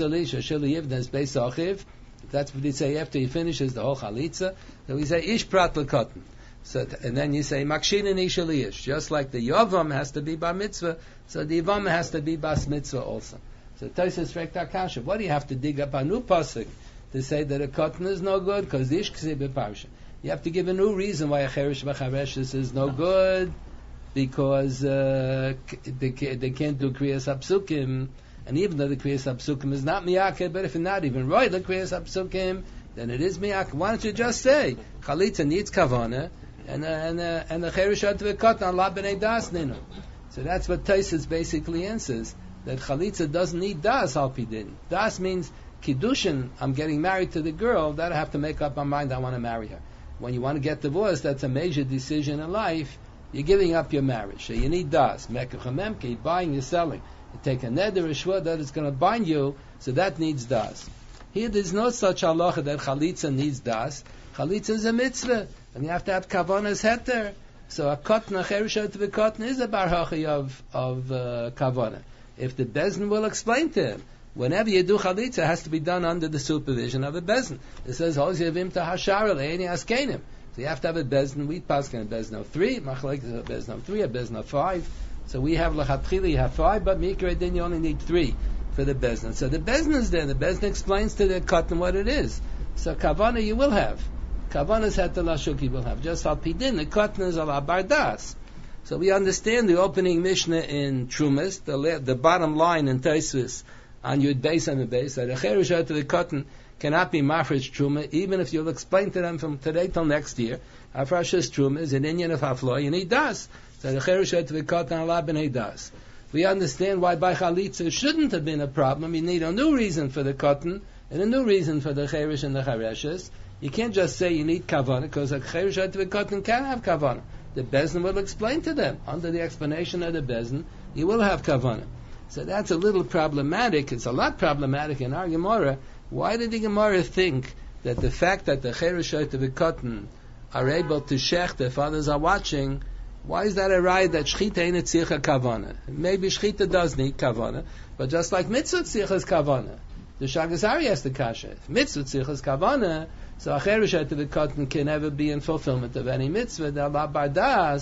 what they say after he finishes the whole chalitza. So we say ish prat l'cotton. So and then you say makshin ish ish. Just like the yavam has to be bar mitzvah, so the yavam has to be bas mitzvah also. So Tosfos Frekta Kasha, what do you have to dig up a new pasuk to say that a cotton is no good? Because the ish kseh b'parsha. You have to give a new reason why a cherish v'chareshes is no good, because uh, they, they can't do kriyas hapsukim, and even though the kriyas hapsukim is not miyakeh, but if it's not even right the kriyas hapsukim, then it is miyakeh. Why don't you just say chalitza needs kavana, and uh, and uh, and the cherish out to the cotton la b'nei das ninu. So that's what Tosfos basically answers, that chalitza doesn't need das al pidin. Das means kiddushin. I'm getting married to the girl. That I have to make up my mind. I want to marry her. When you want to get divorced, that's a major decision in life. You're giving up your marriach. So you need das. Mekach buying, you're selling. You take a neder, a shvur that is going to bind you, so that needs das. Here there's no such halacha that chalitza needs das. Chalitza is a mitzvah, and you have to have kavanas heter. So a cotton, a cherisha to the cotton is a barhachi of, of uh, kavana. If the bezin will explain to him, whenever you do chalitza, it has to be done under the supervision of a bezin. It says, Hozivim to hashar le'eni askenim. So you have to have a bezin. We pass a bezin of three, machlek is a bezin of three, a bezin of five. So we have lachatchila, you have five, but mikra then you only need three for the bezin. So the bezin is there. The bezin explains to the cotton what it is. So kavana you will have. Kavana is het lashuk you will have. Just al pidin, the cotton is al bardas. So we understand the opening mishnah in Trumas, the the bottom line in Tosfos on Yud Beis and the Beis, that a cherush out to the cotton cannot be mafresh truma, even if you'll explain to them from today till next year. Afrashas truma is an Indian of haflo, you need das. So the cherush out to the cotton ala b'nei das. We understand why by chalitza shouldn't have been a problem. You need a new reason for the cotton and a new reason for the cherush and the chareshes. You can't just say you need kavana, because a cherush out to the cotton can have kavana. The bezin will explain to them. Under the explanation of the bezin, you will have kavana. So that's a little problematic. It's a lot problematic in our Gemara. Why did the Gemara think that the fact that the cherushot of the cotton are able to shech, their fathers are watching, why is that a right that shchita ain't tzircha kavana? Maybe shchita does need kavana, but just like mitzvah tzircha is kavana. The Shagazari has the kasha. If mitzvah tzircha is kavana, so a cherushot of the cotton can never be in fulfillment of any mitzvah. The Allah bardas,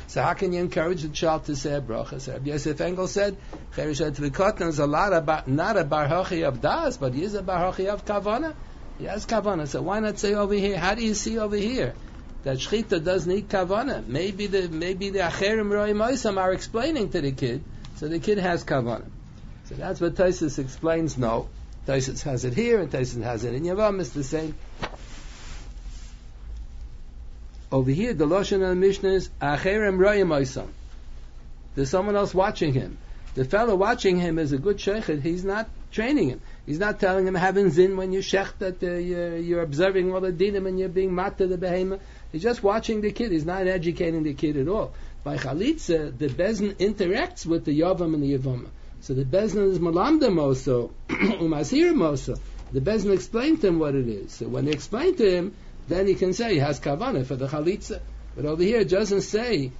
So how can you encourage the child to say a bracha? So Rabbi Yosef Engel said, Chereshet V'Katan is a lot about, not a barhachi of das, but he is a barhachi of kavana. He has kavana. So why not say over here? How do you see over here that shchita does need kavana? Maybe the maybe the acherim roim oisam are explaining to the kid, so the kid has kavana. So that's what Taisus explains. No, Taisus has it here, and Taisus has it in Yavam. It's the same. Over here, the Lashon of the Mishnah is acherim roim oisam. There's someone else watching him. The fellow watching him is a good shechet. He's not training him. He's not telling him having zin when you shech that uh, you're, you're observing all the dinim and you're being matter the behemoth. He's just watching the kid. He's not educating the kid at all. By chalitza, the bezin interacts with the yavam and the yavam. So the bezin is malamdem also, umasirim also. The bezin explained to him what it is. So when they explain to him, then he can say he has kavanah for the chalitza. But over here, it doesn't say.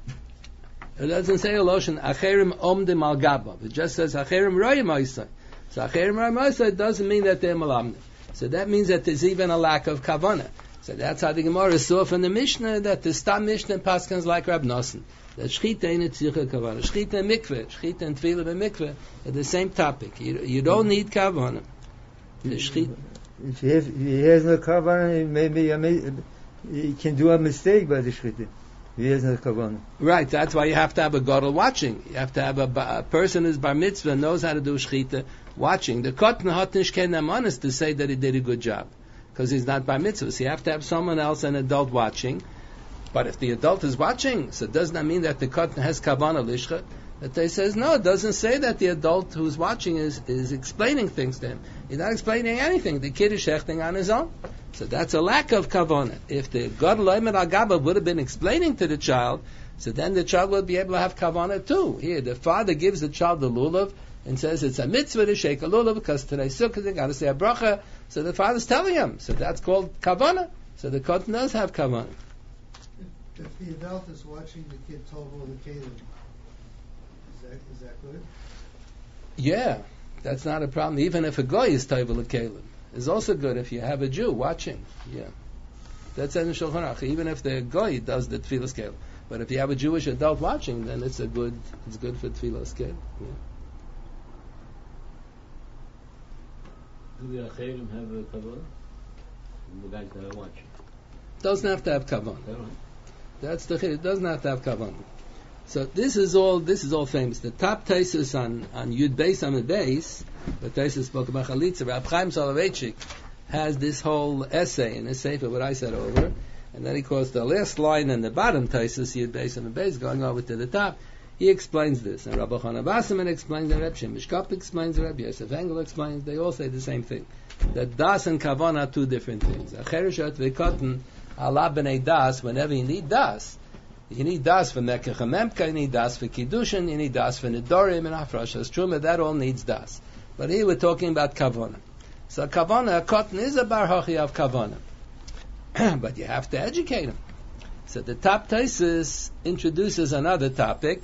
It doesn't say a lotion acherim omdim al gabav. It just says acherim royim oisai. So acherim royim oisai doesn't mean that they're malamdim. So that means that there's even a lack of kavanah. So that's how the Gemara saw from the Mishnah that the Stam Mishnah Paskans like Rab Nosson. That Shchita in Tzircha Kavanah. Shchita and Mikveh. Shchita and Tefillah and Mikveh are the same topic. You, you don't need Kavanah. The Shchita. If he has, if he has no kavanah, maybe I may, he can do a mistake by the shchita. He has no kavanah. Right, that's why you have to have a gadol watching. You have to have a, a person who's bar mitzvah, knows how to do shchita, watching. The katan hat nish ken amanis to say that he did a good job, because he's not bar mitzvah. So you have to have someone else, an adult, watching. But if the adult is watching, so it does not mean that the katan has kavanah lishcha. That they says no, it doesn't say that the adult who's watching is, is explaining things to him. He's not explaining anything. The kid is shechting on his own. So that's a lack of kavanah. If the gadol oimer al gabav would have been explaining to the child, so then the child would be able to have kavanah too. Here, the father gives the child the lulav and says it's a mitzvah to shake a lulav because today sukkah they got to say a bracha. So the father's telling him. So that's called kavanah. So the katan does have kavanah. If, if the adult is watching the kid tovel the kelim, is that is that good? Yeah, that's not a problem. Even if a goy is tovel kelim, it's also good if you have a Jew watching. Yeah, that's in Shulchan Aruch. Even if the goy does the tefillas kelim, but if you have a Jewish adult watching, then it's a good. It's good for tefillas kelim. Yeah. Do the acherim have a kavanah? The guys that are watching doesn't have to have kavanah. That's the it doesn't have to have kavanah. So this is all this is all famous. The top thesis on on Yud Beis Amud Beis, the thesis spoke about Chalitza. Rab Chaim Soloveitchik has this whole essay in his sefer, what I said over, and then he quotes the last line in the bottom thesis Yud Beis Amud Beis, going over to the top. He explains this, and Rabbi Chana Basserman explains, and Reb Shimon Shkop explains, and Reb Yosef Engel explains. They all say the same thing. That das and kavanah are two different things. Achereshet v'katan ala b'nei das. Whenever you need das, you need das for Mekach HaMemka, you need das for Kiddushin, you need das for Nidorim and Hafrashas Truma. That all needs das. But here we're talking about kavanah. So kavanah, katan is a bar hachi of kavanah, but you have to educate him. So the top thesis introduces another topic.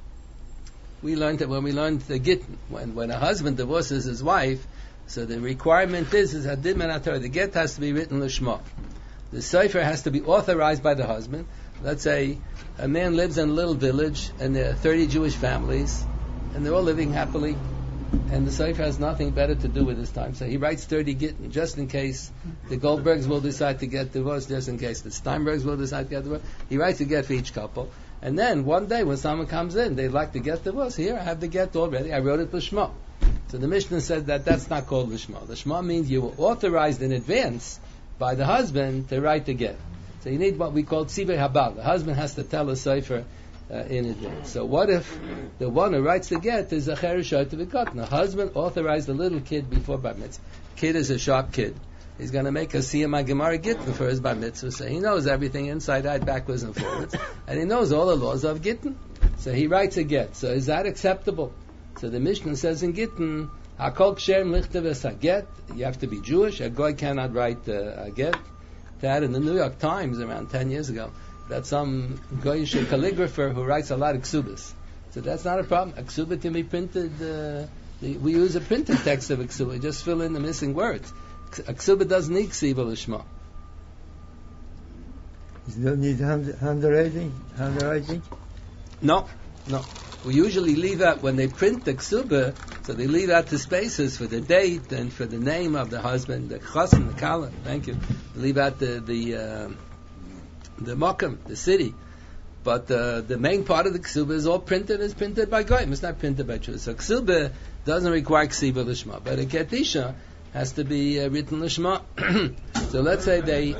We learned that when we learned the gittin, when when a husband divorces his wife, so the requirement is is hadid men haTorah. The get has to be written l'shma. The sefer has to be authorized by the husband. Let's say a man lives in a little village and there are thirty Jewish families, and they're all living happily, and the sefer has nothing better to do with his time, so he writes thirty gittin just in case the Goldbergs will decide to get divorced, just in case the Steinbergs will decide to get divorced. He writes a get for each couple. And then one day when someone comes in, they'd like to get divorced. Here, I have the get already. I wrote it l'shma. So the Mishnah said that that's not called l'shma. L'shma means you were authorized in advance by the husband to write the get. So you need what we call tzivei habal. The husband has to tell a sefer uh, in advance. So what if the one who writes the get is a chereshet to be cut? The husband authorized the little kid before bar mitzvah. Kid is a sharp kid. He's going to make a siyam gemara gittin for his bar mitzvah. So he knows everything inside out, backwards and forwards, and he knows all the laws of gittin. So he writes a get. So is that acceptable? So the Mishnah says in gittin, hakol ksher lichtav es haget. You have to be Jewish. A goy cannot write uh, a get. That in the New York Times around ten years ago, that some goyish calligrapher who writes a lot of ksubas. So that's not a problem. A ksuba can be printed. Uh, the, we use a printed text of a ksuba. Just fill in the missing words. A ksuba doesn't need ksiva l'shma. You don't need hand, handwriting? Handwriting? No, no. We usually leave out, when they print the ksuba, so they leave out the spaces for the date and for the name of the husband, the chassan, the kala, thank you. They leave out the, the, uh, the mokum, the city. But uh, the main part of the ksuba is all printed, is printed by goyim. It's not printed by Jews. So ksuba doesn't require ksiba l'shma, but a ketisha has to be uh, written l'shma. So let's say they...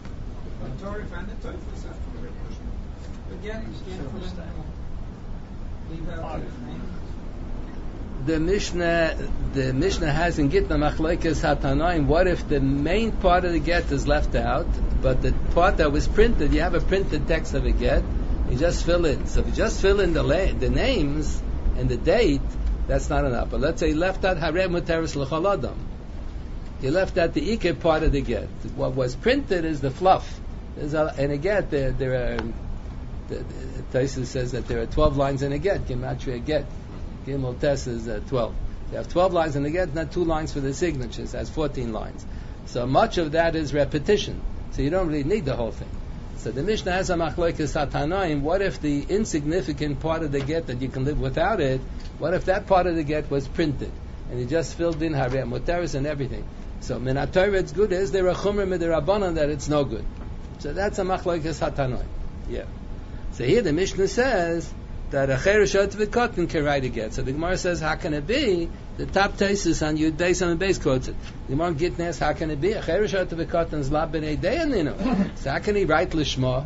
The Mishnah, the Mishnah has in Gitna Machlokes Hatanaim. What if the main part of the get is left out, but the part that was printed, you have a printed text of a get, you just fill in. So if you just fill in the la- the names and the date, that's not enough. But let's say you left out Harem Muteris L'chol Adam. You left out the Ikeh part of the get. What was printed is the fluff. There's a, and a get, there, there are, the, the, Taisa says that there are twelve lines in a get, Gematria get. Gimel Tes is uh, twelve. You have twelve lines in the get, not two lines for the signatures, has fourteen lines. So much of that is repetition. So you don't really need the whole thing. So the Mishnah has a machlokes hatanaim. What if the insignificant part of the get that you can live without it, what if that part of the get was printed? And you just filled in Harem Muteris and everything. So min HaTorah it's good, is there a chumra midrabanan that it's no good? So that's a machlokes hatanaim. Yeah. So here the Mishnah says that a cherushot v'kotin can write a get. So the Gemara says, how can it be? The top thesis on Yud Beis on the base quotes it. The Gemara Gittin asks, how can it be? A cherushot v'kotin is la b'nei deyaninu. So how can he write l'shma?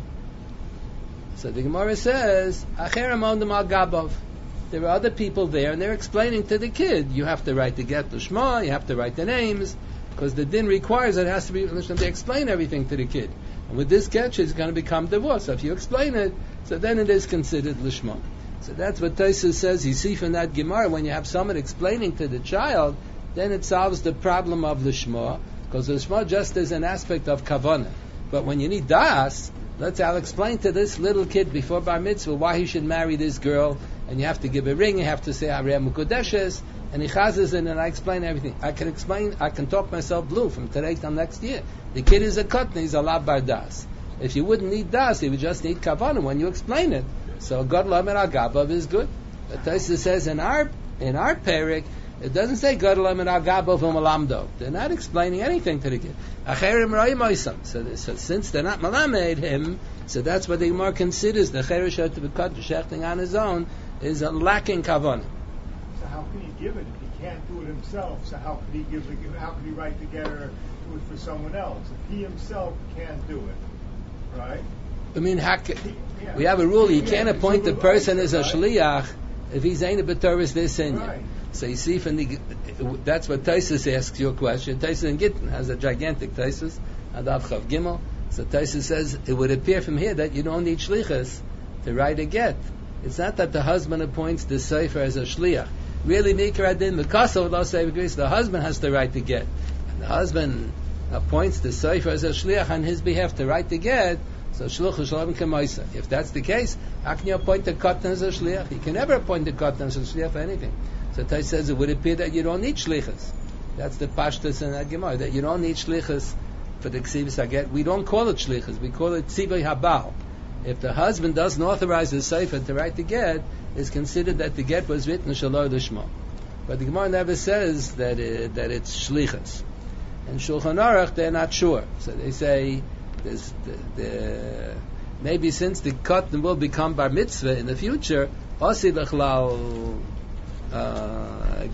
So the Gemara says, acher amondam al gabav. There are other people there, and they're explaining to the kid, you have to write the get l'shma, you have to write the names, because the din requires it has to be. They explain everything to the kid. And with this get, it's going to become divorce. So if you explain it, so then it is considered lishma. So that's what Tosfos says. You see from that Gemara, when you have someone explaining to the child, then it solves the problem of lishma, because lishma just is an aspect of kavanah. But when you need das, let's say I'll explain to this little kid before bar mitzvah why he should marry this girl, and you have to give a ring, you have to say Harem Mukudeshes, and he chazes in, and I explain everything. I can explain, I can talk myself blue from today till next year. The kid is a katan, he's a lab bar das. If you wouldn't need das, he would just need kavanah when you explain it. So God Lamed Al Gabav is good. But Tosfos says in our in our parak, it doesn't say God Lamed Al Gabav Umalamdo. They're not explaining anything to the kid. Acherim Ra'im Oisam. So, so since they're not malamed him, so that's what the Gemara considers the cherushot to be cut shechting on his own is a lacking kavanah. So how can he give it if he can't do it himself? So how could he give it? How could he write together do it for someone else if he himself can't do it? Right? I mean, how ca- Yeah. we have a rule: you can't Yeah, appoint the right, person as a right. shliach if he's ain't a b'toris this in Right. So you see, from the that's what Tosfos asks your question. Tosfos in Gittin has a gigantic Tosfos, Adav Chav Gimel. So Tosfos says it would appear from here that you don't need shlichus to write a get. It's not that the husband appoints the sefer as a shliach. Really, Mikra Adin Mikasa would also agree. The husband has to write the get. And the husband appoints the sefer as a shliach on his behalf to write the get. So shluch shalom k'maisa. If that's the case, how can you appoint the katan as a shliach? You can never appoint the katan as a shliach for anything. So Tais says it would appear that you don't need shlichus. That's the pashtus in that Gemara, that you don't need shlichus for the ksivus haget. We don't call it shlichus. We call it tzivay habal. If the husband doesn't authorize the sefer to write the get, it's considered that the get was written shalom lishma. But the Gemara never says that it, that it's shlichus. And Shulchan Aruch, they're not sure. So they say there's the, the maybe since the katan will become bar mitzvah in the future, osi lechlal uh, uh,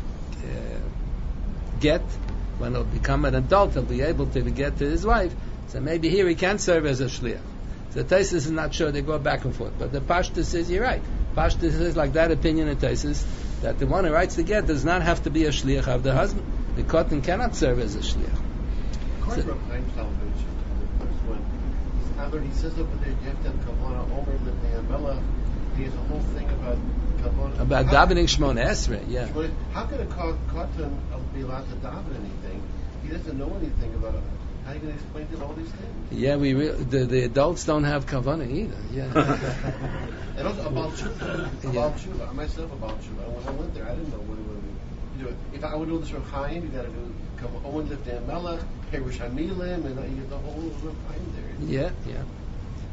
get when he'll become an adult, he'll be able to get to his wife. So maybe here he can serve as a shliach. So Tosfos is not sure. They go back and forth. But the Pashtus says you're right. Pashtus is like that opinion of Tosfos that the one who writes the get does not have to be a shliach of the husband. The katan cannot serve as a shliach. According to Chaim Salvation, the first one, Albert, he says over there, you have to have Kavanah Omer L'Bnei Amelech. He has a whole thing about Kavanah. About how, davening Shmona Esrei, yeah. How can a Katan be allowed to daven anything? He doesn't know anything about it. How are you going to explain to him all these things? Yeah, we re- the, the adults don't have kavanah either. Yeah. And also about Tshuva. About Yeah. Tshuva. I myself about Tshuva. When I went there, I didn't know what it was. You know, if I would do this from Chaim, you got to do Owen Lifnei Melech, Perush Hamilim, and you get the whole Reb Chaim there. Yeah, yeah.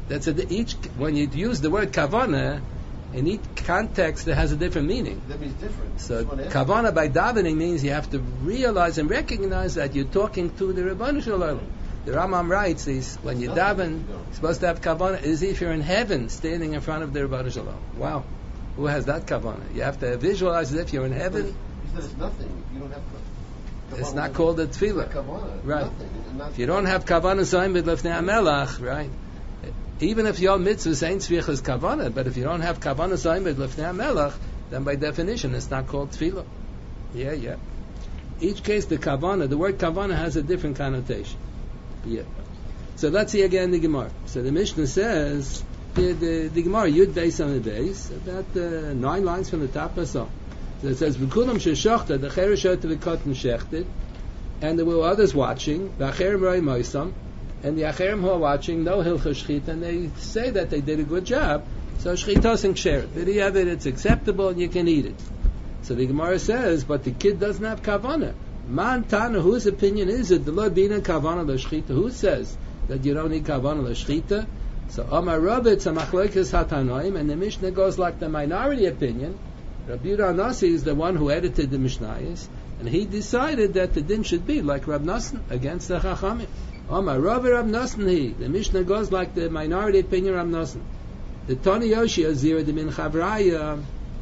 That's a, each when you use the word kavana, in each context it has a different meaning. That means different. So This one is- kavana by davening means you have to realize and recognize that you're talking to the Ribono Shel Olam. The Rambam writes, he's, when you daven, you're supposed to have kavana as if you're in heaven, standing in front of the Ribono Shel Olam. Wow, who has that kavana? You have to visualize as if you're in heaven. He said it's nothing. You don't have to. It's not called a tefillah. Kavana. Right. Nothing. It's not- If you don't have kavana zoyin b'lefnei hamelach, right? Even if your mitzvah ain't tzvichas kavana, but if you don't have kavana zoyin b'lefnei hamelach, then by definition it's not called tefillah. Yeah, yeah. Each case, the kavana, the word kavana has a different connotation. Yeah. So let's see again the Gemara. So the Mishnah says, the, the, the Gemara, Yud Beis on the base, about uh, nine lines from the top or so. So it says, V'kulam sheshachta, the chereshot to the cotton shechted, and there were others watching, V'acherim roi moisam, and the acherim who are watching know hilcha shchita, and they say that they did a good job, so shchitos and ksher. But you have it, it's acceptable, and you can eat it. So the Gemara says, but the kid doesn't have kavana. Man Tana, whose opinion is it? The Lord bina kavana l'shchita. Who says that you don't need kavana l'shchita? So Amar Rabbi, it's a machlokes hatanoim, and the Mishnah goes like the minority opinion. Rabbi Yehuda Nasi is the one who edited the Mishnayos, and he decided that the din should be like Rab Nosson against the Chachamim. Amar Rabbi Rab Nosson he. The Mishnah goes like the minority opinion Rab Nosson. The Tani Yoshia Zira de Min Chavraya.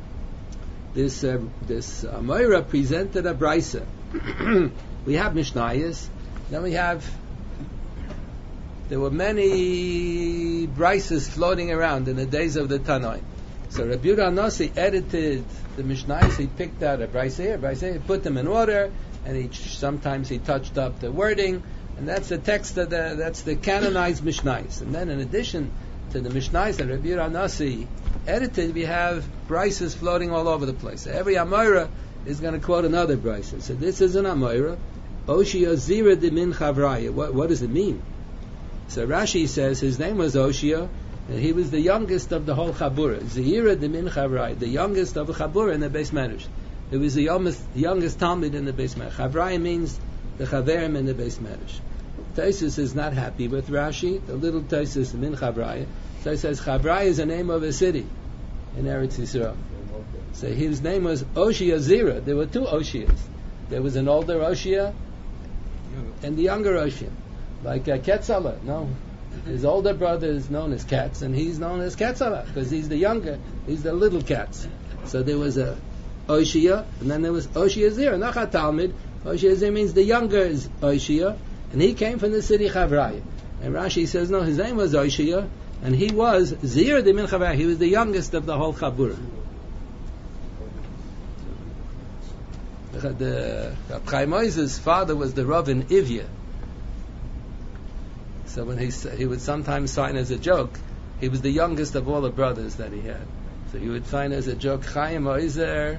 This uh, this Amoira presented a brisa. We have Mishnayos, then we have. There were many brises floating around in the days of the Tanoi. So Rabbi Yehuda Nasi edited the Mishnayos. He picked out a brisa here, brisa here, put them in order, and he sometimes he touched up the wording, and that's the text of the that's the canonized Mishnayos. And then in addition to the Mishnayos that Rabbi Yehuda Nasi edited, we have brises floating all over the place. Every Amoira is going to quote another brisa. So this is an Amoira. Oshia Zira de Min Chavraya. What, what does it mean? So Rashi says his name was Oshia, and he was the youngest of the whole Chabura. Zira de Min Chavraya, the youngest of the Chabura in the Beis Medrash. It was the youngest, youngest Talmud in the Beis Medrash. Chavraya means the Chaverim in the Beis Medrash. Taisus is not happy with Rashi. The little Taisus Min Chavraya. So he says Chavraya is the name of a city in Eretz Yisrael. So his name was Oshia Zira. There were two Oshias. There was an older Oshia and the younger Oshia. Like uh, Ketzallah. No. His older brother is known as Katz, and he's known as Ketzallah because he's the younger. He's the little Katz. So there was a Oshia, and then there was Oshia Zira. Nachat Talmud. Oshia Zira means the younger is Oshia, and he came from the city Chavraya. And Rashi says, no, his name was Oshia, and he was Zira de Min Chavraya. He was the youngest of the whole Chabura. The Reb Chaim Oiz's father was the Rav in Ivya. So when he he would sometimes sign as a joke, he was the youngest of all the brothers that he had. So he would sign as a joke, Chaim Oizer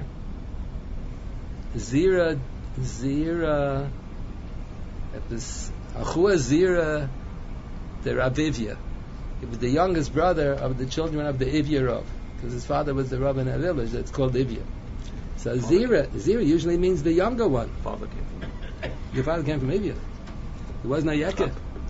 Zira Zira it was Achua Zira the Rav Ivya. He was the youngest brother of the children of the Ivya Rav, because his father was the Rav in a village that's called Ivya. So Zira, Zira usually means the younger one. Father came from. Your father came from Ivya. He wasn't a Yekeh.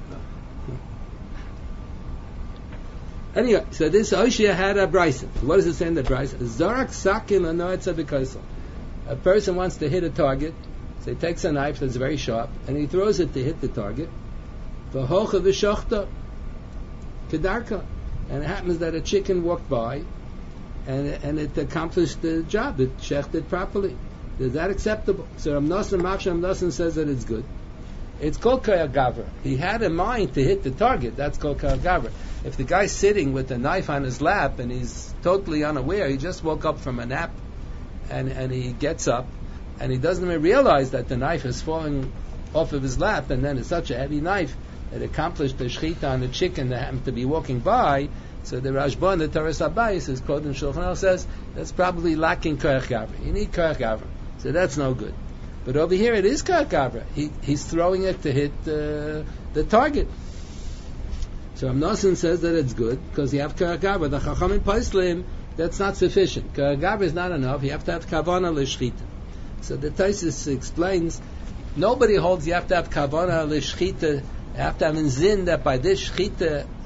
Anyway, so this Oshia had a brisa. What does it say in the brisa? Zorak sakin anoetza b'kaisel. A person wants to hit a target, so he takes a knife that's very sharp, and he throws it to hit the target. V'hocha v'shochta kedarka. And it happens that a chicken walked by, and and it accomplished the job. It shechted properly. Is that acceptable? So Rav Nosson, Mavsha Rav Nosson says that it's good. It's called Kaya Gavra. He had in mind to hit the target. That's called Kaya Gavra. If the guy's sitting with a knife on his lap and he's totally unaware, he just woke up from a nap, and, and he gets up, and he doesn't even realize that the knife is falling off of his lap, and then it's such a heavy knife that accomplished the shechita on the chicken that happened to be walking by. So the Rashba, the Torah Sabayis, is quoted in Shulchan Aruch, says that's probably lacking Kaya Gavra. You need Kaya Gavra. So that's no good. But over here it is Kaya Gavra. He, he's throwing it to hit uh, the target. So Rav Nosson says that it's good because you have Kaya Gavra. The Chachamim Paislim, that's not sufficient. Kaya Gavra is not enough. You have to have Kavana L'Shchita. So the Taisus explains, nobody holds you have to have Kavana L'Shchita. You have to have in Zin that by this Shchita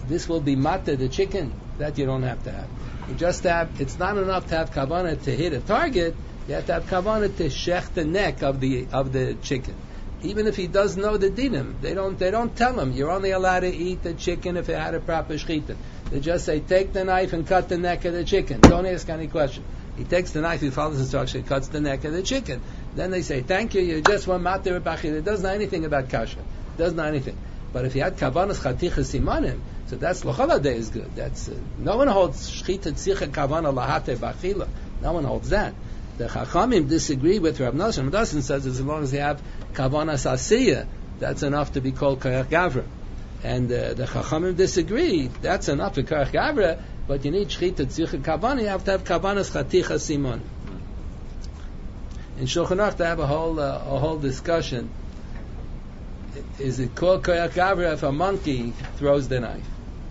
this will be matter the chicken. That you don't have to have. You just have. It's not enough to have kavanah to hit a target. You have to have kavanah to shech the neck of the of the chicken. Even if he doesn't know the dinim, they don't they don't tell him you're only allowed to eat the chicken if it had a proper shechita. They just say take the knife and cut the neck of the chicken. Don't ask any question. He takes the knife, he follows the instruction, he cuts the neck of the chicken. Then they say thank you. You just want matir b'achil. It doesn't know anything about kasha. It doesn't know anything. But if he had kavanas chatichas simanim, so that's l'chol day is good. That's uh, no one holds shechita tzicha kavana lahate b'achila. No one holds that. The Chachamim disagree with Rav Nosson. Rav Nosson says as long as they have kavanas asiyah, that's enough to be called koyach gavra. And uh, the Chachamim disagree. That's enough for koyach gavra, but you need shechita tzicha kavana. You have to have kavanas chaticha simon. In Shulchan Aruch they have a whole uh, a whole discussion. Is it called koyach gavra if a monkey throws the knife?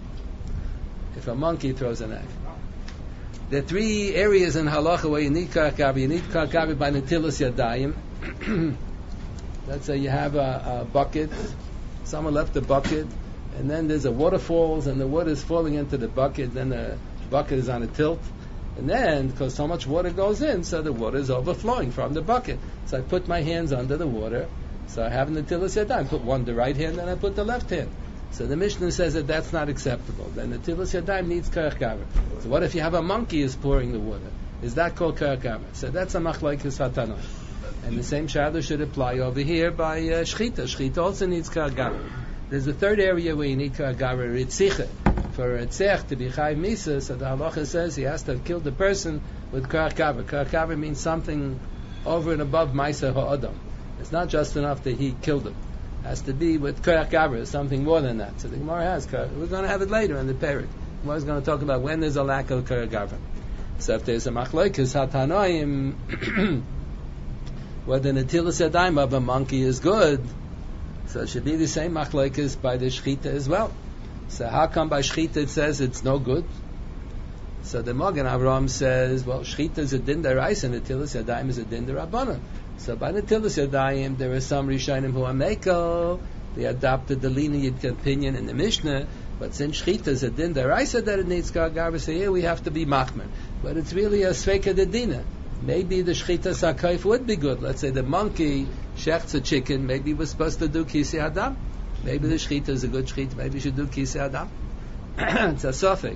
If a monkey throws a knife. There are three areas in halacha where you need koyach gavra. You need koyach gavra by netilas yadayim. Let's say you have a, a bucket. Someone left the bucket, and then there's a waterfalls, and the water is falling into the bucket. Then the bucket is on a tilt, and then because so much water goes in, so the water is overflowing from the bucket. So I put my hands under the water. So I have netilas yadayim. Put one the right hand, and I put the left hand. So the Mishnah says that that's not acceptable. Then netilas yadayim needs koyach gavra. So what if you have a monkey is pouring the water? Is that called koyach gavra? So that's a machlokes hatanot. And the same shadow should apply over here by uh, shchita. Shchita also needs koyach gavra. There's a third area where you need koyach gavra, ritzicha. For a tzech to be chayv misa, so the halacha says he has to have killed the person with koyach gavra. Koyach gavra means something over and above ma'aser ha'adam. It's not just enough that he killed him. It has to be with koyach gavra, something more than that. So the Gemara has koyach. We're going to have it later in the parak. The Gemara is going to talk about when there's a lack of koyach gavra. So if there's a machlokes hatanoim, whether netilas yadayim of a monkey is good, so it should be the same machlokes by the shechita as well. So how come by shechita it says it's no good? So the Magen Avraham says, well, shechita is a din deraisa and netilas yadayim is a din derabbanan. So by netilas yadayim, there are some rishonim who are mekel. They adopted the lenient opinion in the Mishnah, but since shechita is a din deraisa that it needs koyach gavra, so here we have to be machmer. But it's really a sveika dedina. Maybe the shechita sakayf would be good. Let's say the monkey shechts a chicken. Maybe we're supposed to do kisi adam. Maybe the shechita is a good shechita. Maybe we should do kisi adam. It's a suffix.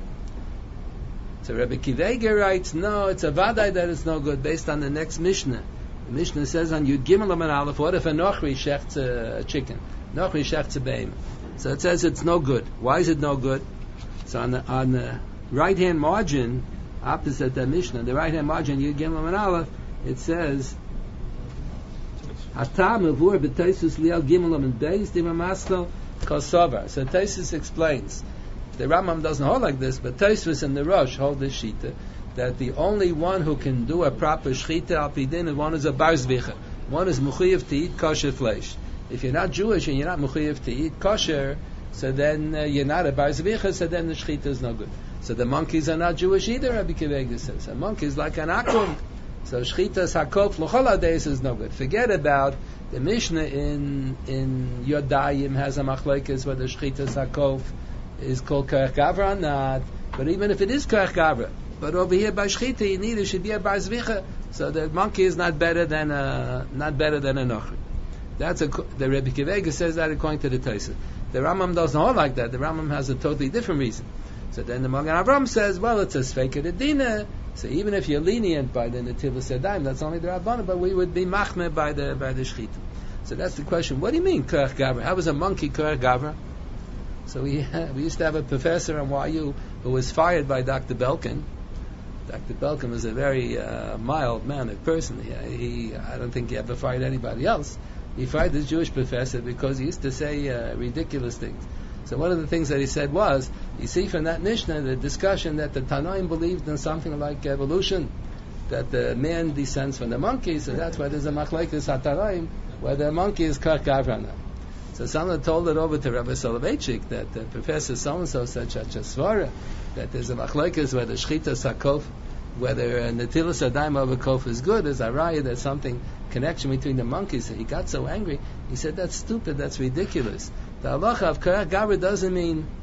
So Rebbe Kivege writes, no, it's a vaday that it's no good based on the next Mishnah. The Mishnah says on Yud Gimel Amar Aleph, what if a nochri shechts a chicken? Nochri shechts a beim. So it says it's no good. Why is it no good? So on the, on the right hand margin, opposite the Mishnah, the right hand margin, Yud Gimel Amar Aleph, it says, Hatam Avur b'Taisus Liel Gimel Amar Beis Dimamaskel Kosovar. So Taisus explains. The Rambam doesn't hold like this, but Taisus and the Rosh hold this shita that the only one who can do a proper shchita al pidin is one is a bar zvicha. One is mechuyev to eat kosher flesh. If you're not Jewish and you're not mechuyev to eat kosher, so then uh, you're not a bar zvicha, so then the shchita is no good. So the monkeys are not Jewish either, Rabbi Kivega says. A monkey is like an akum. So shchitas hakof l'chol ha'deis is no good. Forget about the Mishnah in in Yodayim has a machlokes whether shchitas hakof is called koyach gavra or not. But even if it is koyach gavra, but over here by shchita you need it should be a bar zvicha. So the monkey is not better than a not better than a nochri. That's a the Rabbi Kivega says that according to the Tosafos. The Rambam doesn't hold like that. The Rambam has a totally different reason. So then the Magen Avraham says, well, it's a sveika dedina. So even if you're lenient by the netilas yadayim, that's only the Rabbanan, but we would be machmeh by the by the shchita. So that's the question. What do you mean koyach gavra? How was a monkey koyach gavra? So we we used to have a professor in Y U who was fired by Doctor Belkin. Doctor Belkin was a very uh, mild-mannered person. He, he I don't think he ever fired anybody else. He fired this Jewish professor because he used to say uh, ridiculous things. So one of the things that he said was, you see from that Mishnah, the discussion that the Tanoim believed in something like evolution, that the man descends from the monkey, so that's why there's a machlokes hatanoim, where the monkey is koyach gavra now. So someone told it over to Rabbi Soloveitchik that uh, Professor so-and-so said such a svara, that there's a machlokes whether shchitas hakof, whether uh, netilas yadayim of a kof is good, is araya, there's something, connection between the monkeys. He got so angry, he said, that's stupid, that's ridiculous. The halacha of koyach gavra doesn't mean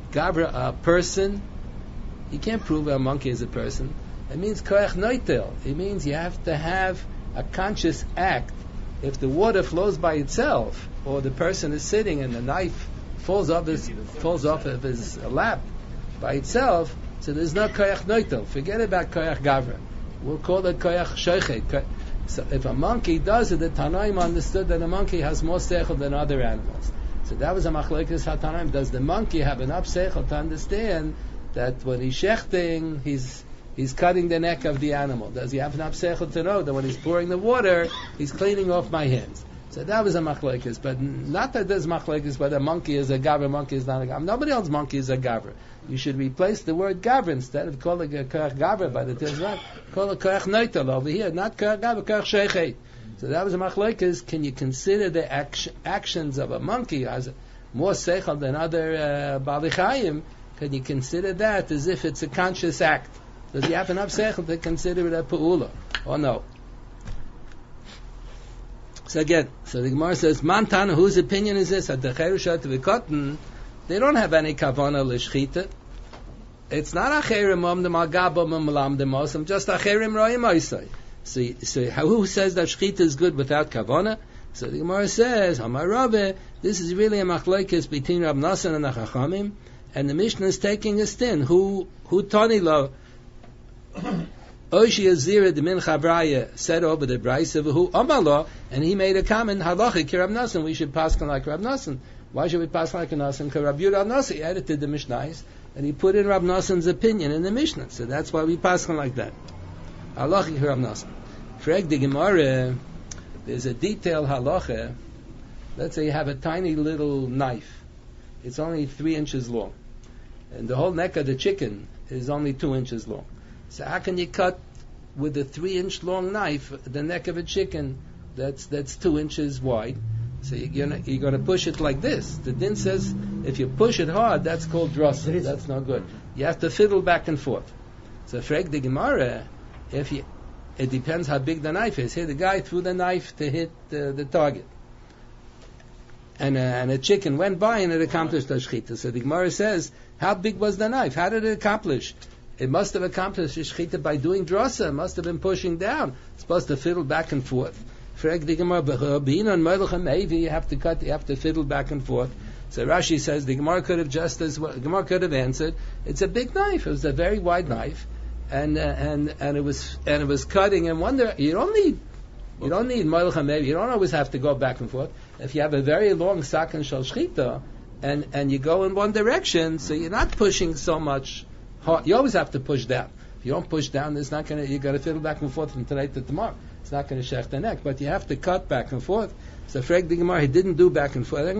gavra, a person. You can't prove a monkey is a person. It means koach noitel. It means you have to have a conscious act. If the water flows by itself, or the person is sitting and the knife falls off his falls off of his lap by itself, so there's no koach noitel. Forget about koach gavra. We'll call it koach shoichet. So if a monkey does it, the Tanaim understood that a monkey has more seichel than other animals. So that was a machlokes hatanaim. Does the monkey have enough seichel to understand that when he's shechting, he's he's cutting the neck of the animal? Does he have enough seichel to know that when he's pouring the water, he's cleaning off my hands? So that was a machlokes, but not that there's machlokes, but a monkey is a gavra, monkey is not a gavra. Nobody else's monkey is a gavra. You should replace the word gavra instead of calling it a koach gavra by the Tizrat. Call it koach noitel over here, not koach gavra, koach sheichet. So that was a machlokes. Can you consider the act- actions of a monkey as more seichel than other uh, bali chayim? Can you consider that as if it's a conscious act? Does he have enough seichel to consider it a pe'ula, or no? So again, so the Gemara says, Mantana, whose opinion is this? At the Cherushat v'Kotten, they don't have any kavana l'shchita. It's not acherim om dem agabom om lam dem osam, just acherim roim oisai. So, so who says that shchita is good without kavana? So the Gemara says, Hamar Rabbe, this is really a machlokes between Rab Nosson and the Chachamim, and the Mishnah is taking a stin. Who, who tani lo? Oshi Azira de Min Chavraya said over the Braisa who Amalo, and he made a comment halachic Rab Nosson. We should pass like Rab Nosson. Why should we pass like Rab Nosson? Because Rabbi Yehuda Nosson he edited the Mishnahs and he put in Rab Nosson's opinion in the Mishnah. So that's why we pass like that. Halachic Rab Nosson. Frag the Gemara. There's a detailed halacha. Let's say you have a tiny little knife. It's only three inches long, and the whole neck of the chicken is only two inches long. So how can you cut with a three-inch long knife the neck of a chicken that's that's two inches wide? So you're gonna you're gonna push it like this. The din says if you push it hard, that's called drosser. That's not good. You have to fiddle back and forth. So frag the Gemara, if you, it depends how big the knife is. Here the guy threw the knife to hit the, the target, and a, and a chicken went by and it accomplished the shchita. So the Gemara says, how big was the knife? How did it accomplish? It must have accomplished shchita by doing drasa. It must have been pushing down. It's supposed to fiddle back and forth. Frag the Gemara, being on Melech Maybe you have to cut, you have to fiddle back and forth. So Rashi says the Gemara could have just as well. The Gemara could have answered, it's a big knife. It was a very wide knife, and uh, and and it was and it was cutting. And wonder you don't need you don't need Melech Maybe. You don't always have to go back and forth. If you have a very long sakan shel shchita, and and you go in one direction, so you're not pushing so much. Hard. You always have to push down. If you don't push down, there's not going to. You got to fiddle back and forth from tonight to tomorrow. It's not going to shech the neck, but you have to cut back and forth. So Freg the Gemara, he didn't do back and forth.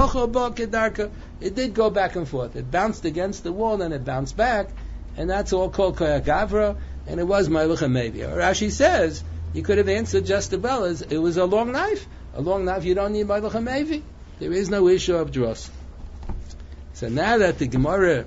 It did go back and forth. It bounced against the wall and it bounced back, and that's all called koyach gavra, and it was ma'lucha maybe. Rashi says you could have answered just as well as it was a long knife. A long knife, you don't need ma'lucha maybe. There is no issue of dross. So now that the Gemara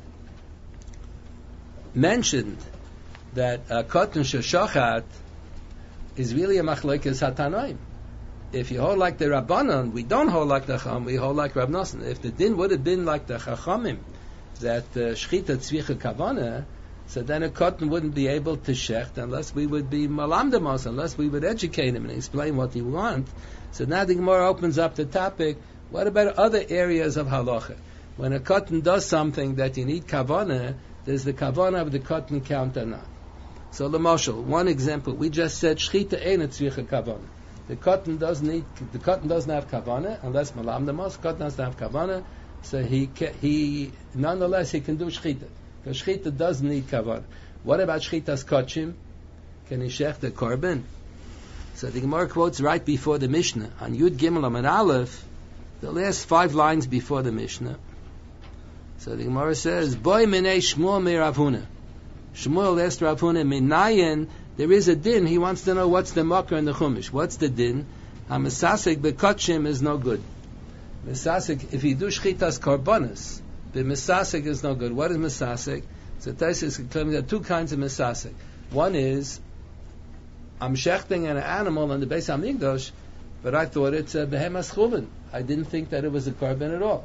mentioned that uh, katan sheshachat is really a machlokes hatanaim. If you hold like the Rabbanon, we don't hold like the Chacham, we hold like Rab Nosson. If the din would have been like the Chachamim, that uh, shchita tzvicha kavana, so then a katan wouldn't be able to shecht unless we would be malamdamos, unless we would educate him and explain what he wants. So now the Gemara opens up the topic, what about other areas of halacha? When a katan does something that you need kavana, does the kavana of the katan count or not? So the Moshel, one example, we just said shchita ein tzvicha kavana. The cotton doesn't need, the cotton doesn't have kavana unless malam demos. Cotton doesn't have kavana, so he he nonetheless he can do shchita because shchita doesn't need kavana. What about shchitas kachim? Can he shech the korban? So the Gemara quotes right before the Mishnah on Yud Gimel Amud Aleph, the last five lines before the Mishnah. So the Gemara says, "Boy minei Shmuel me Rav Huna." Shmuel asked Rav Huna, "Minayin." There is a din. He wants to know what's the makar in the chumash. What's the din? Hamasasek bekotchim is no good. Mesasek, if you do shchitas karbonis, the mesasek is no good. What is mesasek? So Taisus claiming there are two kinds of mesasek. One is I'm shechting an animal on the Beis Hamikdash, but I thought it's a behemas chulin. I didn't think that it was a carbon at all.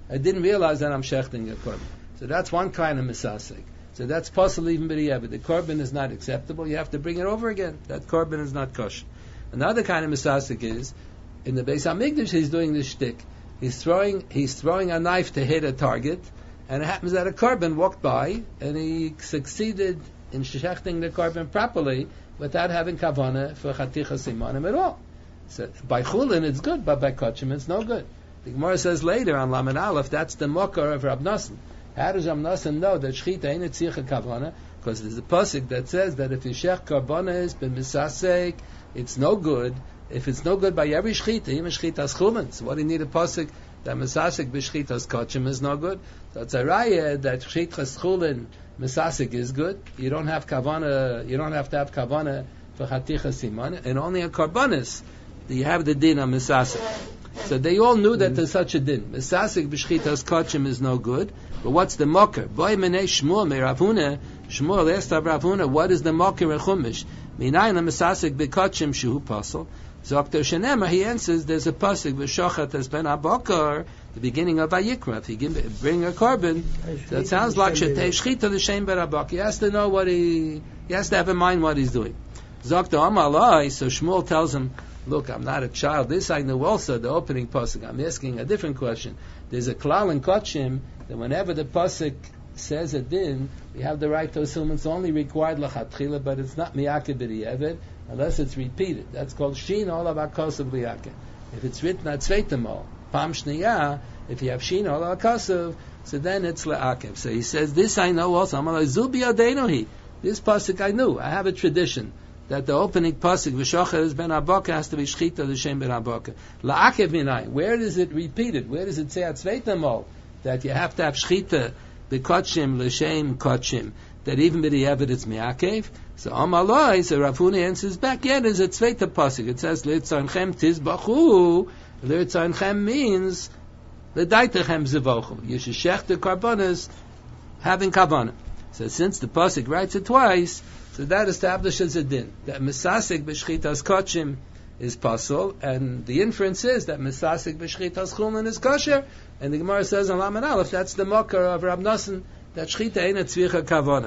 I didn't realize that I'm shechting a korban. So that's one kind of misasek. So that's possible even b'diavad. The korban is not acceptable. You have to bring it over again. That korban is not kosher. Another kind of misasek is in the Beis Hamikdash. He's doing this shtick. He's throwing he's throwing a knife to hit a target, and it happens that a korban walked by and he succeeded in shechting the korban properly without having kavanah for chaticha simanim at all. So by chulin it's good, but by kachim it's no good. The Gemara says later on Lamed Aleph that's the mokar of Rab Nosson. How does Rab Nosson know that shchita ain't tzircha kavanah? Because there's a pasuk that says that if you shech karbanas ben misasek, it's no good. If it's no good by every shchita, even shchitas chulin. So what do you need a pasuk that misasek b'shchitas kachim is no good? So it's a raya that shchitas chulin misasek is good. You don't have kavanah. You don't have to have kavanah for chaticha siman, and only a karbanis do you have the din of misasek. So they all knew that there's such a din. Misasek b'shchitas kachim is no good. But what's the mocker? Boy menei Shmuel me Rav Huna. Shmuel asked Rav Huna, what is the mocker in Chumash? Minayin misasek b'kachim shehu pasal. Zokter Shenema, he answers, there's a pasuk v'shochat has been abokar, the beginning of Vayikra. If he give, bring a korban, so it sounds like shetei shchita l'shem berabak. He has to know what he, he has to have in mind what he's doing. Zokter Amalai, so Shmuel tells him, look, I'm not a child. This I knew also, the opening pasuk. I'm asking a different question. There's a klal in Kachim that whenever the pasuk says a din, we have the right to assume it's only required lachatchila, but it's not miyakeh b'di'evet, unless it's repeated. That's called shin all about kosev liyakeh. If it's written at zweitemol, pam shniyah, if you have shin all about kosev, so then it's le'akev. So he says, this I know also. I'm like, zubi adenohi. This pasuk I knew. I have a tradition that the opening pasuk v'shochet is ben abaka has to be shchita l'shem ben abaka. La'akev minayin. Where is it repeated? Where does it say at zweitemol that you have to have shchita b'kotchim l'shem kotchim? That even b'di'evet it's mi'akev. So Amalai, so Rav Huna answers back, yeah, there's a tzveita pasuk. It says, L'tzanchem tizbachu. L'tzanchem means, L'daitachem zivochu. You should shech the karbonas having kavanah. So since the pasuk writes it twice, so that establishes a din. That misasik b'shchitas kachim is pasul, and the inference is that misasik b'shchitas chulin is kosher, and the Gemara says on Lamed Aleph, that's the mocker of Rab Nosson, that shchita ain't a tzvicha kavanah.